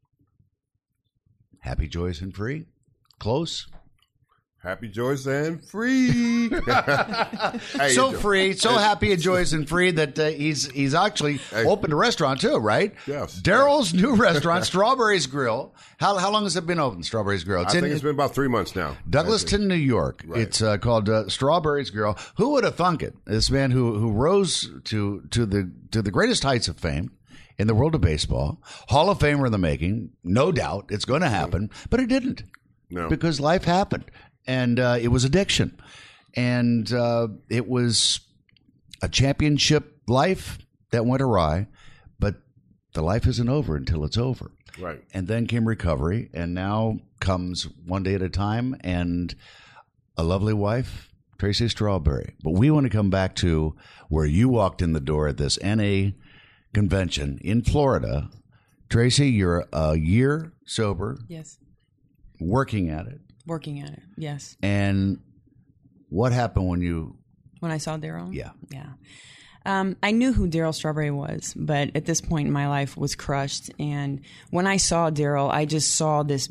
Happy, joyous, and free. Close. Happy, joyous, and free. Hey, So free, so happy and joyous and free that he's actually opened a restaurant too, right? Yes. Darryl's new restaurant, Strawberry's Grill. How long has it been open, Strawberry's Grill? I think it's been about 3 months now. Douglaston, New York. Right. It's called Strawberry's Grill. Who would have thunk it? This man who rose to the greatest heights of fame in the world of baseball, Hall of Famer in the making, no doubt. It's going to happen, but it didn't. No. Because life happened. And it was addiction. And it was a championship life that went awry, but the life isn't over until it's over. Right. And then came recovery, and now comes one day at a time and a lovely wife, Tracy Strawberry. But we want to come back to where you walked in the door at this NA convention in Florida. Tracy, you're a year sober. Yes. Working at it. Working at it. Yes. And what happened when I saw Darryl? Yeah. Yeah. I knew who Darryl Strawberry was, but at this point in my life was crushed. And when I saw Darryl, I just saw this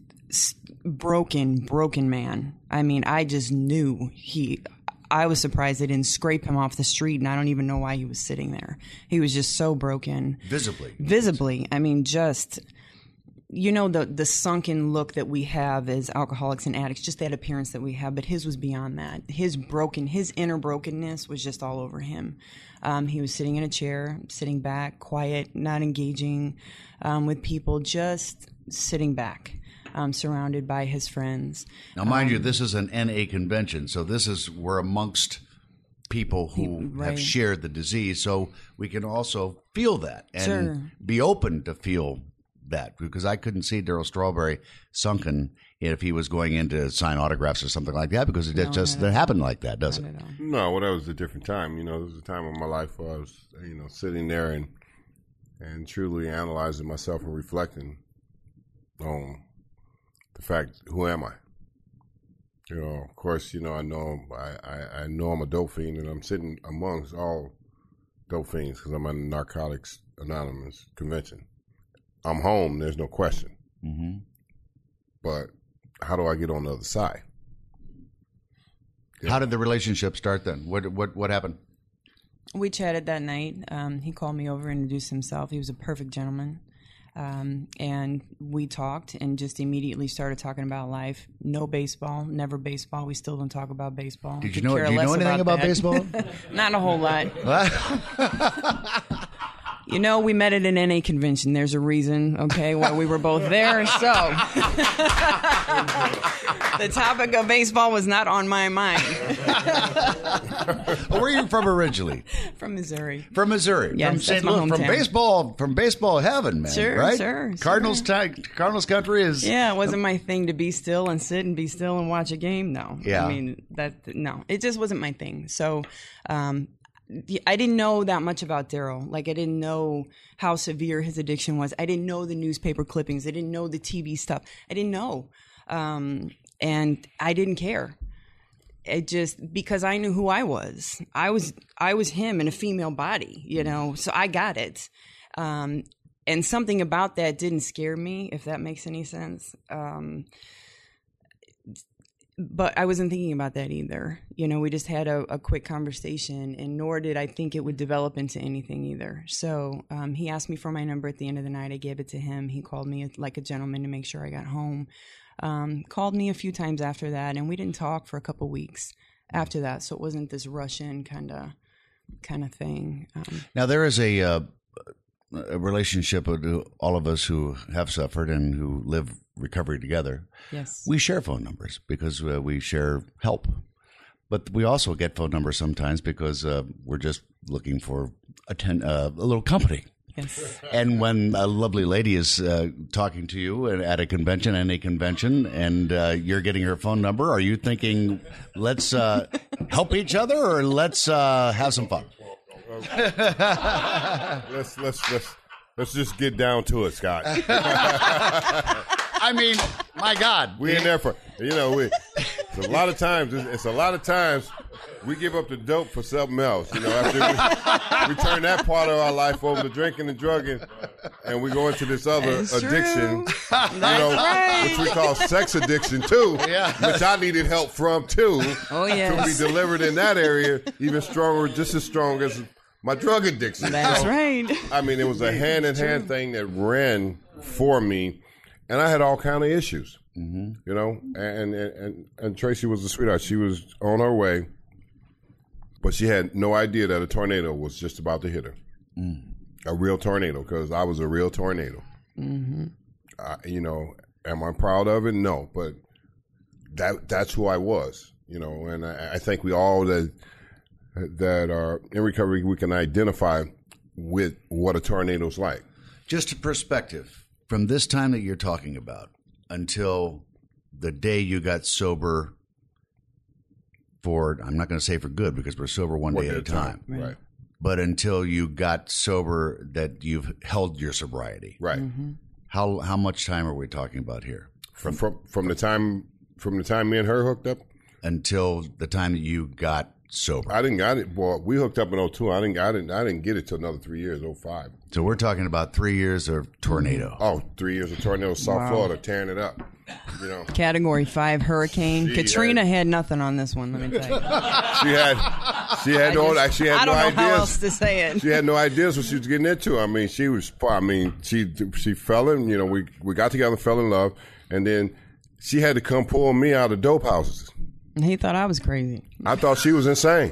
broken man. I mean, I just knew I was surprised they didn't scrape him off the street, and I don't even know why he was sitting there. He was just so broken. Visibly. I mean, just, the sunken look that we have as alcoholics and addicts, just that appearance that we have, but his was beyond that. His inner brokenness was just all over him. He was sitting in a chair, sitting back, quiet, not engaging with people, just sitting back. Surrounded by his friends. Now, mind you, this is an NA convention, so we're amongst people who have shared the disease, so we can also feel that and be open to feel that, because I couldn't see Darryl Strawberry sunken if he was going in to sign autographs or something like that, because it doesn't happen like that, does it? No, well, that was a different time. There was a time in my life where I was, sitting there and truly analyzing myself and reflecting on the fact, who am I? Of course, I know I know I'm a dope fiend, and I'm sitting amongst all dope fiends because I'm at a Narcotics Anonymous convention. I'm home, there's no question. Mm-hmm. But how do I get on the other side? Yeah. How did the relationship start then? What happened? We chatted that night. He called me over, introduced himself. He was a perfect gentleman. And we talked and just immediately started talking about life. No baseball, never baseball. We still don't talk about baseball. Do you know anything about baseball? Not a whole lot. We met at an NA convention. There's a reason, okay, why we were both there. So the topic of baseball was not on my mind. Where are you from originally? From Missouri. From Missouri. Yes, from St. Louis. From baseball heaven, man. Sure, right? Sure. Cardinals country is. Yeah, it wasn't my thing to be still and sit and be still and watch a game. No. Yeah. I mean, no, it just wasn't my thing. So, I didn't know that much about Darryl. Like, I didn't know how severe his addiction was. I didn't know the newspaper clippings. I didn't know the TV stuff. I didn't know. And I didn't care. It just, because I knew who I was. I was him in a female body, so I got it. And something about that didn't scare me, if that makes any sense. But I wasn't thinking about that either. We just had a quick conversation, and nor did I think it would develop into anything either. So he asked me for my number at the end of the night. I gave it to him. He called me like a gentleman to make sure I got home. Called me a few times after that, and we didn't talk for a couple weeks after that. So it wasn't this rush-in kind of thing. Now, there is a a relationship with all of us who have suffered and who live recovery together. Yes. We share phone numbers because we share help. But we also get phone numbers sometimes because we're just looking for a little company. Yes. And when a lovely lady is talking to you at a convention, any convention, and you're getting her phone number, are you thinking, let's help each other or let's have some fun? Let's just get down to it, Scott. I mean, my God, we in there for it's a lot of times we give up the dope for something else. After we turn that part of our life over to drinking and drugging, and we go into this other addiction, which we call sex addiction too, which I needed help from too. Oh yes, to be delivered in that area even stronger, just as strong as my drug addiction. That's right. I mean, it was a hand-in-hand thing that ran for me, and I had all kind of issues, and Tracy was a sweetheart. She was on her way, but she had no idea that a tornado was just about to hit her. A real tornado, because I was a real tornado. Am I proud of it? No, but that's who I was, and I think we all that are in recovery, we can identify with what a tornado's like. Just a perspective, from this time that you're talking about until the day you got sober I'm not going to say for good because we're sober one day at a time. Right. But until you got sober, that you've held your sobriety. Right. Mm-hmm. How much time are we talking about here? From the time me and her hooked up until the time that you got sober. I didn't got it. Well, we hooked up in 2002. I didn't get it till another 3 years, 2005. So we're talking about 3 years of tornado. Oh, 3 years of tornado, South Florida, tearing it up. Category 5 hurricane. Katrina had nothing on this one. Let me tell you. She had no ideas. I don't know how else to say it. She had no ideas what she was getting into. I mean, she fell in. We got together, fell in love, and then she had to come pull me out of dope houses. And he thought I was crazy. I thought she was insane.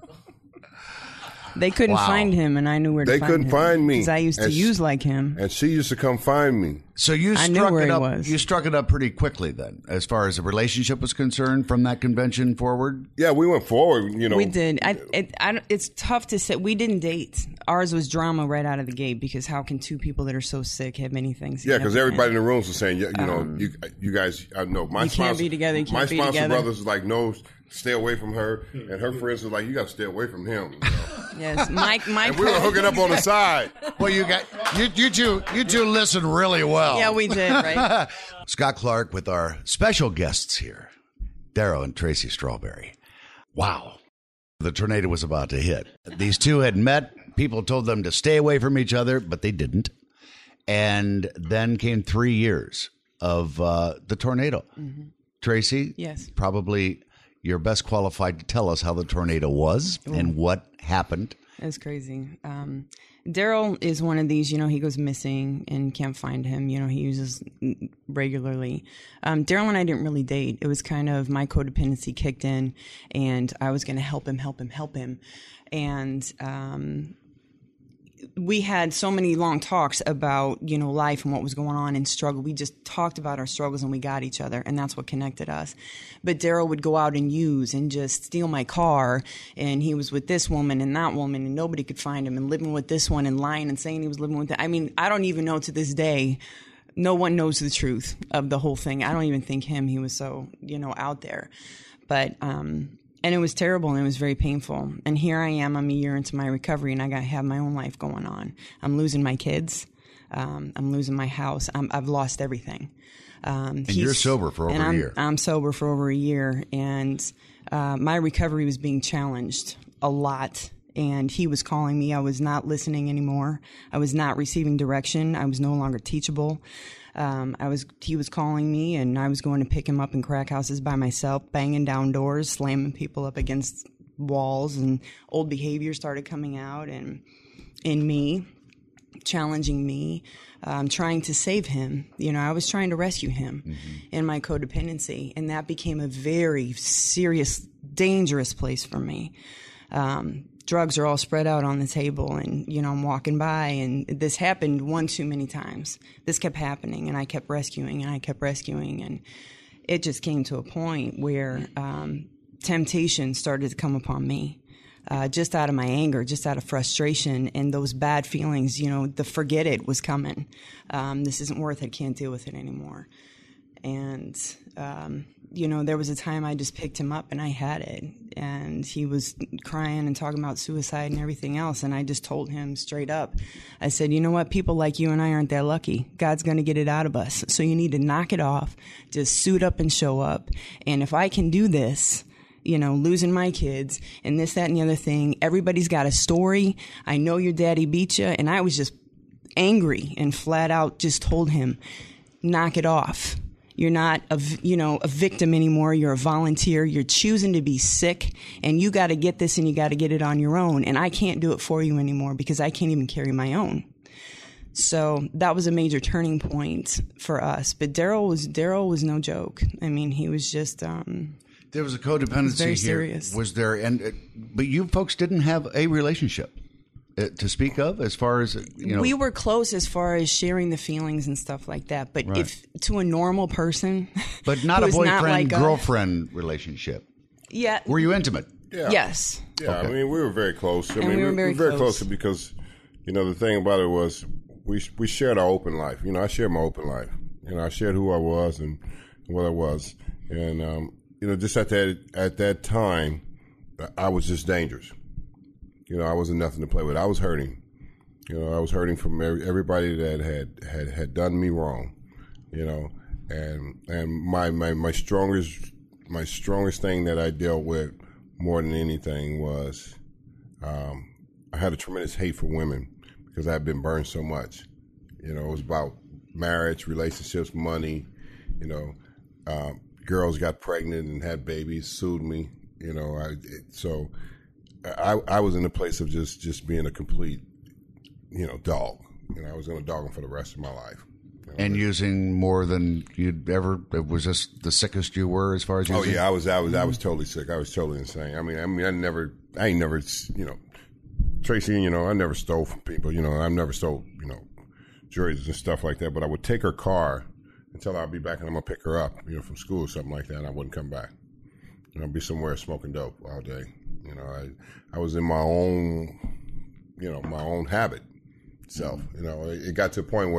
They couldn't find him, and I knew where to find him. They couldn't find me. Because I used to use like him. And she used to come find me. So you struck it up pretty quickly then, as far as the relationship was concerned from that convention forward? Yeah, we went forward, We did. It's tough to say. We didn't date. Ours was drama right out of the gate because how can two people that are so sick have many things? Yeah, because everybody in the rooms was saying, you guys, I know. My sponsor, can't be together. You can't be together. My sponsor brothers was like, no, stay away from her. And her friends was like, you got to stay away from him. Yes, Mike. And we were hooking up on the side. Well, you two listen really well. Yeah, we did, right? Scott Clark with our special guests here, Darryl and Tracy Strawberry. Wow. The tornado was about to hit. These two had met. People told them to stay away from each other, but they didn't. And then came 3 years of the tornado. Mm-hmm. Tracy? Yes. Probably you're best qualified to tell us how the tornado was and what happened. It's crazy. Darryl is one of these, he goes missing and can't find him. He uses regularly. Darryl and I didn't really date. It was kind of my codependency kicked in and I was going to help him. And we had so many long talks about, life and what was going on and struggle. We just talked about our struggles and we got each other, and that's what connected us. But Darryl would go out and use and just steal my car, and he was with this woman and that woman, and nobody could find him, and living with this one and lying and saying he was living with that. I mean, I don't even know to this day. No one knows the truth of the whole thing. I don't even think he was so, out there. But, and it was terrible and it was very painful. And here I am, I'm a year into my recovery and I have my own life going on. I'm losing my kids. I'm losing my house. I've lost everything. And you're sober for over a year. I'm sober for over a year. And my recovery was being challenged a lot. And he was calling me. I was not listening anymore. I was not receiving direction. I was no longer teachable. He was calling me and I was going to pick him up in crack houses by myself, banging down doors, slamming people up against walls, and old behavior started coming out and in me, challenging me, trying to save him. I was trying to rescue him in my codependency, and that became a very serious, dangerous place for me. drugs are all spread out on the table, and, you know, I'm walking by, and this happened one too many times. This kept happening, and I kept rescuing, and it just came to a point where temptation started to come upon me. Just out of my anger, just out of frustration and those bad feelings, you know, the forget it was coming. This isn't worth it. Can't deal with it anymore. And, you know, there was a time I just picked him up and I had it. And he was crying and talking about suicide and everything else. And I just told him straight up, I said, you know what? People like you and I aren't that lucky. God's going to get it out of us. So you need to knock it off. Just suit up and show up. And if I can do this, you know, losing my kids and this, that, and the other thing. Everybody's got a story. I know your daddy beat you. And I was just angry and flat out just told him, knock it off. You're not a victim anymore. You're a volunteer. You're choosing to be sick, and you got to get this, and you got to get it on your own. And I can't do it for you anymore because I can't even carry my own. So that was a major turning point for us. But Daryl was no joke. I mean, he was just. There was a codependency very here. Serious. Was there? But you folks didn't have a relationship to speak of, as far as, you know. We were close as far as sharing the feelings and stuff like that. But Right. if to a normal person, But not a who is boyfriend not like girlfriend relationship. Yeah. Were you intimate? Yeah. Yes. Yeah, Okay. I mean, we were very close. I And mean, we were very close. close because, you know, the thing about it was we shared our open life. You know, I shared my open life. You know, I shared who I was and what I was. And, you know, just at that time, I was just dangerous. You know, I wasn't nothing to play with. I was hurting. You know, I was hurting from everybody that had done me wrong. You know, and my strongest thing that I dealt with more than anything was I had a tremendous hate for women because I had been burned so much. You know, it was about marriage, relationships, money. You know, girls got pregnant and had babies, sued me. You know, so I was in a place of just being a complete, you know, dog. You know, I was going to dog them for the rest of my life. You know, And using more than you'd ever. Was this the sickest you were as far as using? Oh yeah, I was totally sick. I was totally insane. I mean, I ain't never, you know, Tracy. You know, I never stole from people. You know, I never stole, you know, jewelry and stuff like that. But I would take her car and tell her I'll be back and I'm gonna pick her up, you know, from school or something like that. And I wouldn't come back. You know, I'd be somewhere smoking dope all day. You know, I was in my own, you know, my own habit self. You know, it got to a point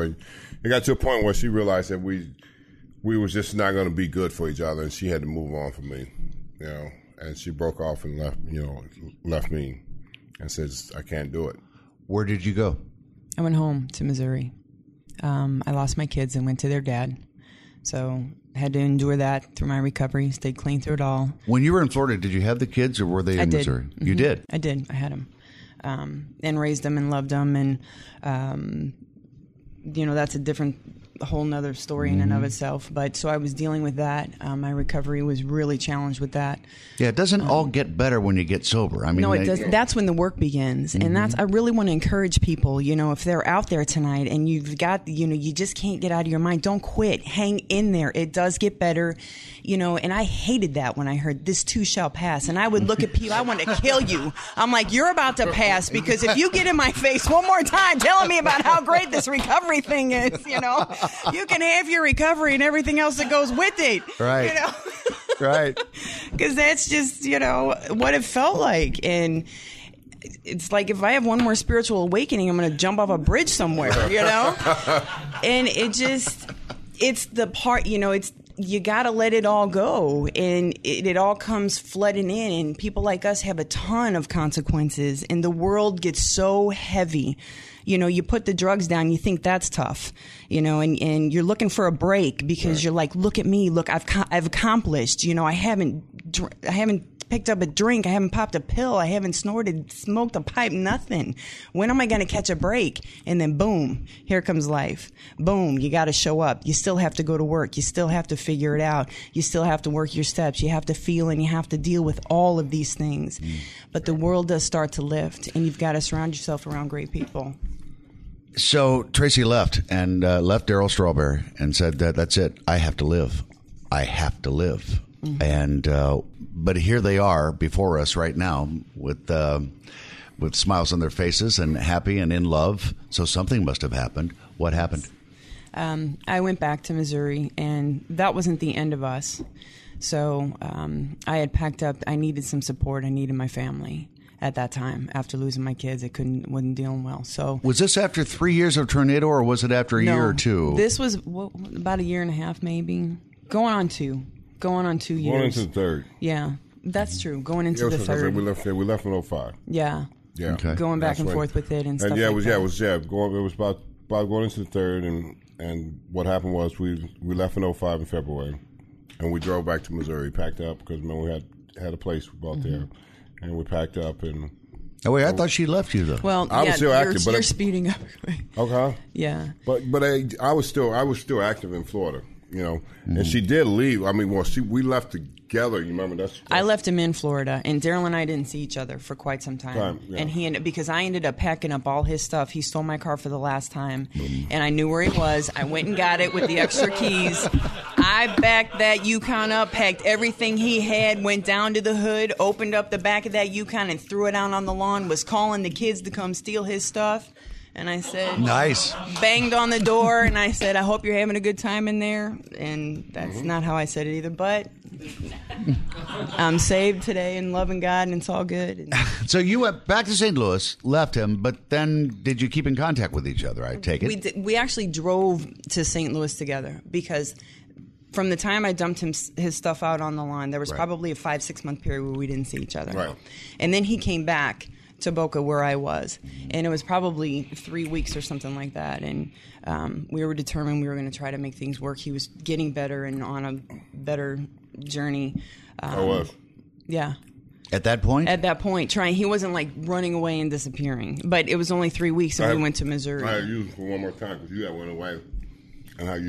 where she realized that we was just not going to be good for each other, and she had to move on from me. You know, and she broke off and left me, and said, I can't do it. Where did you go? I went home to Missouri. I lost my kids and went to their dad. So I had to endure that through my recovery, stayed clean through it all. When you were in Florida, did you have the kids, or were they in Missouri? Mm-hmm. You did? I did. I had them. And raised them and loved them. And, you know, that's a whole nother story in and of itself. But so I was dealing with that. My recovery was really challenged with that. Yeah, it doesn't all get better when you get sober. I mean, No, it does. That's when the work begins. And I really want to encourage people, you know, if they're out there tonight and you've got, you know, you just can't get out of your mind, don't quit. Hang in there. It does get better, you know, and I hated that when I heard this too shall pass. And I would look at people, I want to kill you. I'm like, you're about to pass, because if you get in my face one more time telling me about how great this recovery thing is, you know, you can have your recovery and everything else that goes with it. Right. You know? Right. Because that's just, you know, what it felt like. And it's like, if I have one more spiritual awakening, I'm going to jump off a bridge somewhere, you know? And it's the part, you know, you got to let it all go. And it all comes flooding in. And people like us have a ton of consequences. And the world gets so heavy. You know, you put the drugs down, you think that's tough, you know, and you're looking for a break because You're like, look at me, look, I've accomplished, you know, I haven't picked up a drink, I haven't popped a pill, I haven't smoked a pipe, nothing. When am I going to catch a break? And then boom, here comes life. Boom, you got to show up. You still have to go to work. You still have to figure it out. You still have to work your steps. You have to feel and you have to deal with all of these things. But the world does start to lift, and you've got to surround yourself around great people. So Tracy left Daryl Strawberry and said that's it. I have to live. I have to live. And but here they are before us right now with smiles on their faces and happy and in love. So something must have happened. What happened? I went back to Missouri, and that wasn't the end of us. So I had packed up. I needed some support. I needed my family at that time. After losing my kids, wasn't dealing well. So was this after 3 years of tornado, or was it after a year or two? This was about a year and a half, maybe. Going on 2 years. Going into the third. Yeah, that's true. Going into the third. We left in 05. Yeah. Yeah. Okay. Going back and forth with it and stuff. And it was about going into the third, and what happened was we left in 05 in February, and we drove back to Missouri, packed up because we had a place we bought there, and we packed up and. Oh wait, I thought she left you though. Well, I was still active, but you're speeding up. Okay. Yeah. But I was still active in Florida, and she did leave. I mean, we left together. You remember that's I left him in Florida, and Daryl and I didn't see each other for quite some time. And because I ended up packing up all his stuff. He stole my car for the last time, and I knew where he was. I went and got it with the extra keys. I backed that Yukon up, packed everything he had, went down to the hood, opened up the back of that Yukon, and threw it out on the lawn. Was calling the kids to come steal his stuff. And I said, nice. Banged on the door, and I said, I hope you're having a good time in there. And that's not how I said it either, but I'm saved today and loving God, and it's all good. So you went back to St. Louis, left him, but then did you keep in contact with each other, I take it? We actually drove to St. Louis together because from the time I dumped his stuff out on the lawn, there was probably a 5-6 month period where we didn't see each other. Right. And then he came back to Boca where I was, and it was probably 3 weeks or something like that, and we were determined we were going to try to make things work. He was getting better and on a better journey. I was. Yeah. At that point? At that point, trying. He wasn't like running away and disappearing, but it was only 3 weeks, and we went to Missouri. I had used for one more time because you had went away, and I had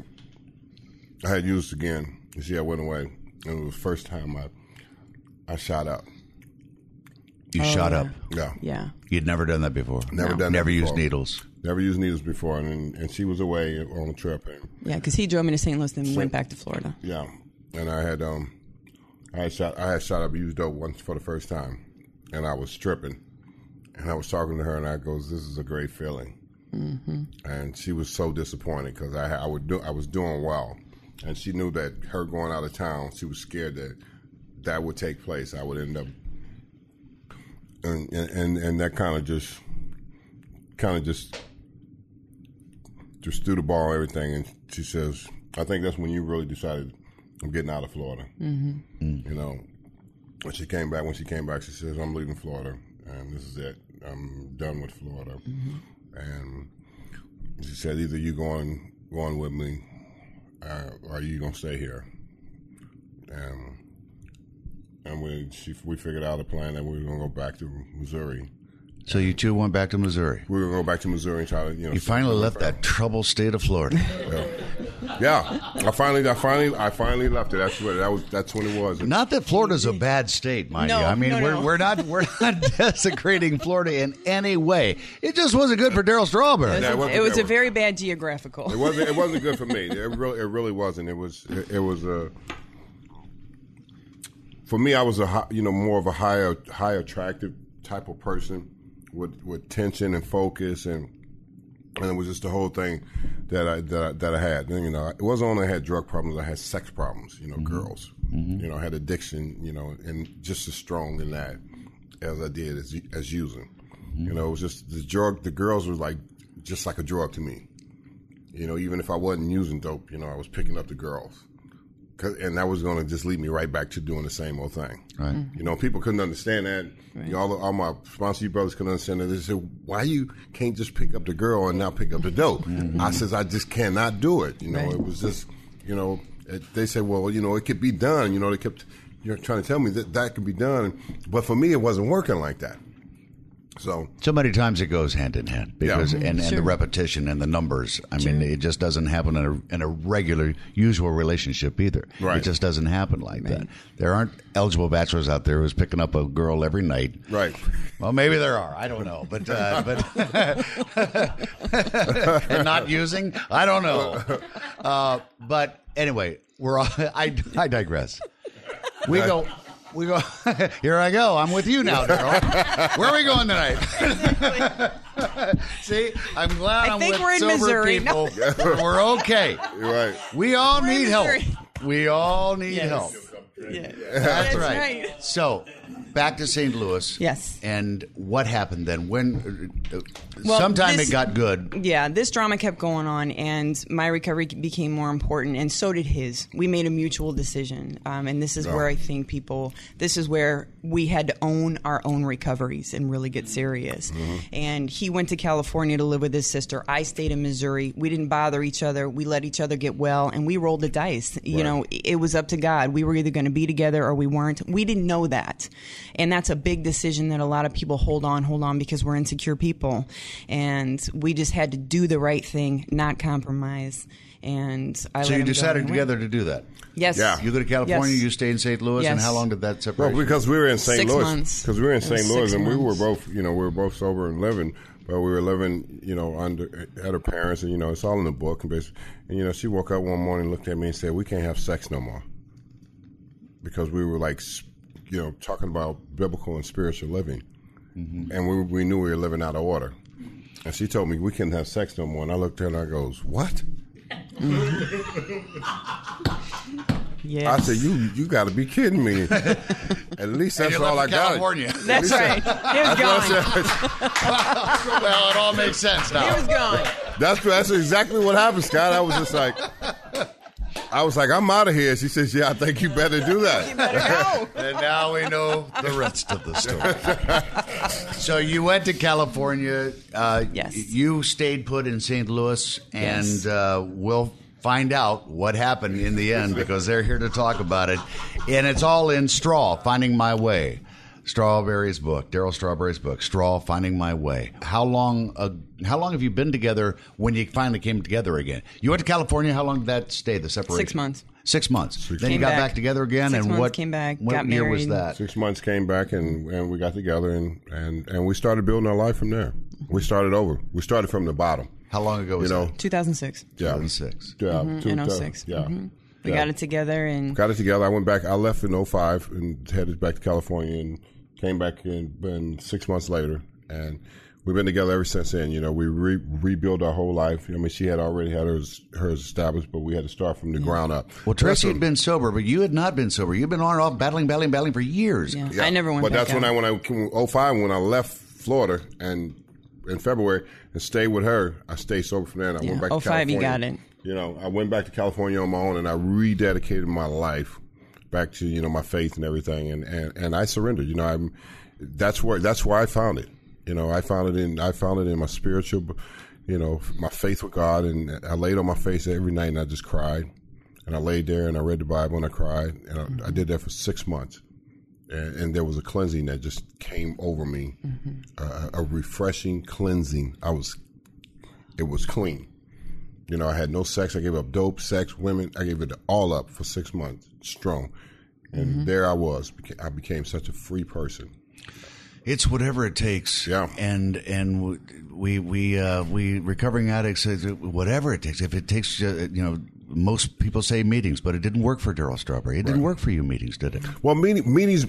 used again. You see, I went away, and it was the first time I shot up. You shot up? Yeah. Yeah. You'd never done that before? Never done that Never before. used needles? Never used needles before, and she was away on a trip. Yeah, because he drove me to St. Louis and went back to Florida. Yeah, and I had shot up used dope once for the first time, and I was stripping, and I was talking to her, and I goes, "This is a great feeling," and she was so disappointed because I was doing well, and she knew that her going out of town, she was scared that would take place. I would end up. And that kind of just threw the ball and everything. And she says, I think that's when you really decided I'm getting out of Florida. Mm-hmm. When she came back, she says, I'm leaving Florida, and this is it. I'm done with Florida. Mm-hmm. And she said, either you going with me, or you gonna stay here. And we figured out a plan that we were going to go back to Missouri. So you two went back to Missouri? We were going to go back to Missouri and try to, You finally left that troubled state of Florida. Yeah. I finally left it. That's when it was. Not that Florida's a bad state, mind you. I mean, we're not desecrating Florida in any way. It just wasn't good for Daryl Strawberry. It was a very bad geographical. It wasn't good for me. It really wasn't. It was for me, I was more of a high attractive type of person with tension and focus, and it was just the whole thing that I had. And, it wasn't only I had drug problems; I had sex problems. Girls. Mm-hmm. I had addiction. And just as strong in that as I did as using. Mm-hmm. It was just the drug. The girls were just like a drug to me. Even if I wasn't using dope, I was picking up the girls. And that was going to just lead me right back to doing the same old thing. Right. People couldn't understand that. Right. All my sponsor brothers couldn't understand that. They said, why you can't just pick up the girl and not pick up the dope? Mm-hmm. I says, I just cannot do it. Right. It was just, they said, well, it could be done. They kept trying to tell me that could be done. But for me, it wasn't working like that. So many times it goes hand in hand because and the repetition and the numbers. I mean, it just doesn't happen in a regular, usual relationship either. Right. It just doesn't happen like that. There aren't eligible bachelors out there who's picking up a girl every night. Right. Well, maybe there are. I don't know, but and not using. I don't know. But anyway, I digress. We go. Here I go. I'm with you now, Daryl. Where are we going tonight? See, I'm glad I'm with we're in sober Missouri. people. We're okay. You're right. We all need help. Missouri. We all need help. Yeah. That's right. So, back to St. Louis. Yes. And what happened then? When Well, sometime this- it got good. Yeah, this drama kept going on, and my recovery became more important, and so did his. We made a mutual decision, and this is where I think this is where we had to own our own recoveries and really get serious. Mm-hmm. And he went to California to live with his sister. I stayed in Missouri. We didn't bother each other. We let each other get well, and we rolled the dice. You know, it was up to God. We were either going to be together or we weren't. We didn't know that. And that's a big decision that a lot of people hold on because we're insecure people. And we just had to do the right thing, not compromise. And I So let you him go decided and he together went. to do that. Yes. Yeah. You go to California, Yes. you stay in St. Louis, and Yes. how long did that Well, separate? because we were in St. 6 Louis. months. Because we were in It was St. Louis, 6 and we were months. both, we were both sober and living, but we were living, at her parents, and it's all in the book. And she woke up one morning, looked at me, and said, "We can't have sex no more," because we were talking about biblical and spiritual living, and we knew we were living out of order. And she told me we couldn't have sex no more, and I looked at her and I goes, "What?" Yes. I said, "You got to be kidding me!" At least that's you all I left got. California. That's right. He was gone. Well, it all makes sense now. He was gone. That's exactly what happened, Scott. I was just like, I'm out of here. She says, "Yeah, I think you better do that." You better go. And now we know the rest of the story. So you went to California. Yes. You stayed put in St. Louis, and Yes. we'll find out what happened in the end because they're here to talk about it. And it's all in Straw, Finding My Way. Strawberry's book, Daryl Strawberry's book, Straw, Finding My Way. How long have you been together when you finally came together again? You went to California. How long did that stay, the separation? 6 months. 6 months. Then you Came got back. back together again? 6 and months, what came back, what got year was married. that? 6 months came back, and we got together, and we started building our life from there. We started over. We started from the bottom. How long ago was that? 2006. 2006. Yeah, In 06. Yeah. We got it together, and Got it together. I went back. I left in 05 and headed back to California and came back in 6 months later. And we've been together ever since then. We rebuilt our whole life. She had already had hers established, but we had to start from the ground up. Well, Tracy had been sober, but you had not been sober. You've been on and off, battling for years. yeah. I never went But back that's when out. when I 05 when I left Florida and in February and stayed with her. I stayed sober from there. And I went back to 05 California. you got it. I went back to California on my own and I rededicated my life back to my faith and everything, and I surrendered. That's where I found it. I found it in my spiritual, my faith with God, and I laid on my face every night and I just cried, and I laid there and I read the Bible and I cried, and I did that for 6 months, and there was a cleansing that just came over me, a refreshing cleansing. It was clean. I had no sex. I gave up dope, sex, women. I gave it all up for 6 months, strong, and there I was. I became such a free person. It's whatever it takes. Yeah. And we recovering addicts, whatever it takes. If it takes, most people say meetings, but it didn't work for Daryl Strawberry. It didn't work for you, meetings, did it? Well, meetings.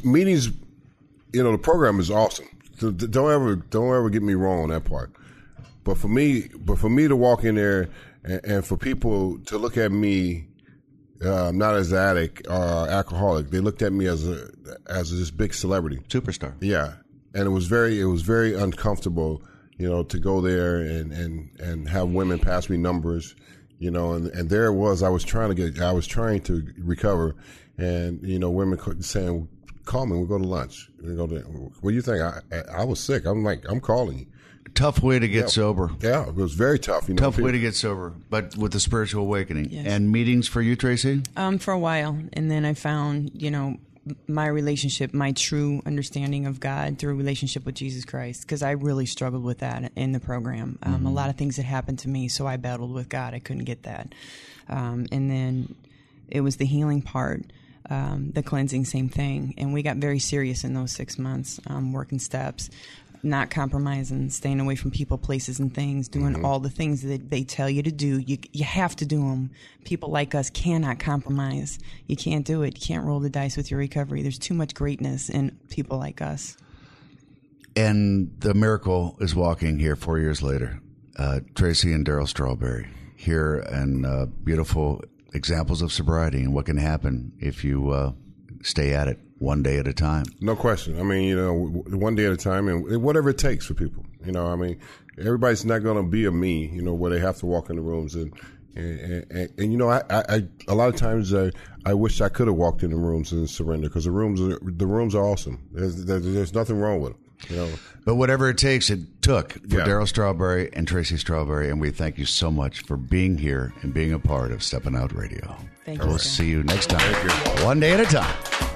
The program is awesome. Don't ever get me wrong on that part. But for me to walk in there and for people to look at me, not as an addict or alcoholic, they looked at me as this big celebrity, Superstar. Yeah, and it was very uncomfortable, to go there and have women pass me numbers, and there it was. I was trying to recover, and women saying, "Call me. We'll go to lunch. What do you think?" I was sick. I'm like, I'm calling you. Tough way to get sober. Yeah, it was very tough. Tough way to get sober, but with the spiritual awakening. Yes. And meetings for you, Tracy? For a while, and then I found, my relationship, my true understanding of God through a relationship with Jesus Christ, because I really struggled with that in the program. A lot of things had happened to me, so I battled with God. I couldn't get that. And then it was the healing part, the cleansing, same thing. And we got very serious in those 6 months, working steps. not compromising, staying away from people, places, and things, doing all the things that they tell you to do. You have to do them. People like us cannot compromise. You can't do it. You can't roll the dice with your recovery. There's too much greatness in people like us. And the miracle is walking here 4 years later. Tracy and Darryl Strawberry here, and beautiful examples of sobriety and what can happen if you stay at it one day at a time. No question. I mean, one day at a time, and whatever it takes for people. I mean, everybody's not going to be a me, where they have to walk in the rooms. And I a lot of times I wish I could have walked in the rooms and surrendered, because the rooms are awesome. There's nothing wrong with them. But whatever it takes, it took for Darryl Strawberry and Tracy Strawberry, and we thank you so much for being here and being a part of Stepping Out Radio. Thank you. We'll see you next time. One day at a time.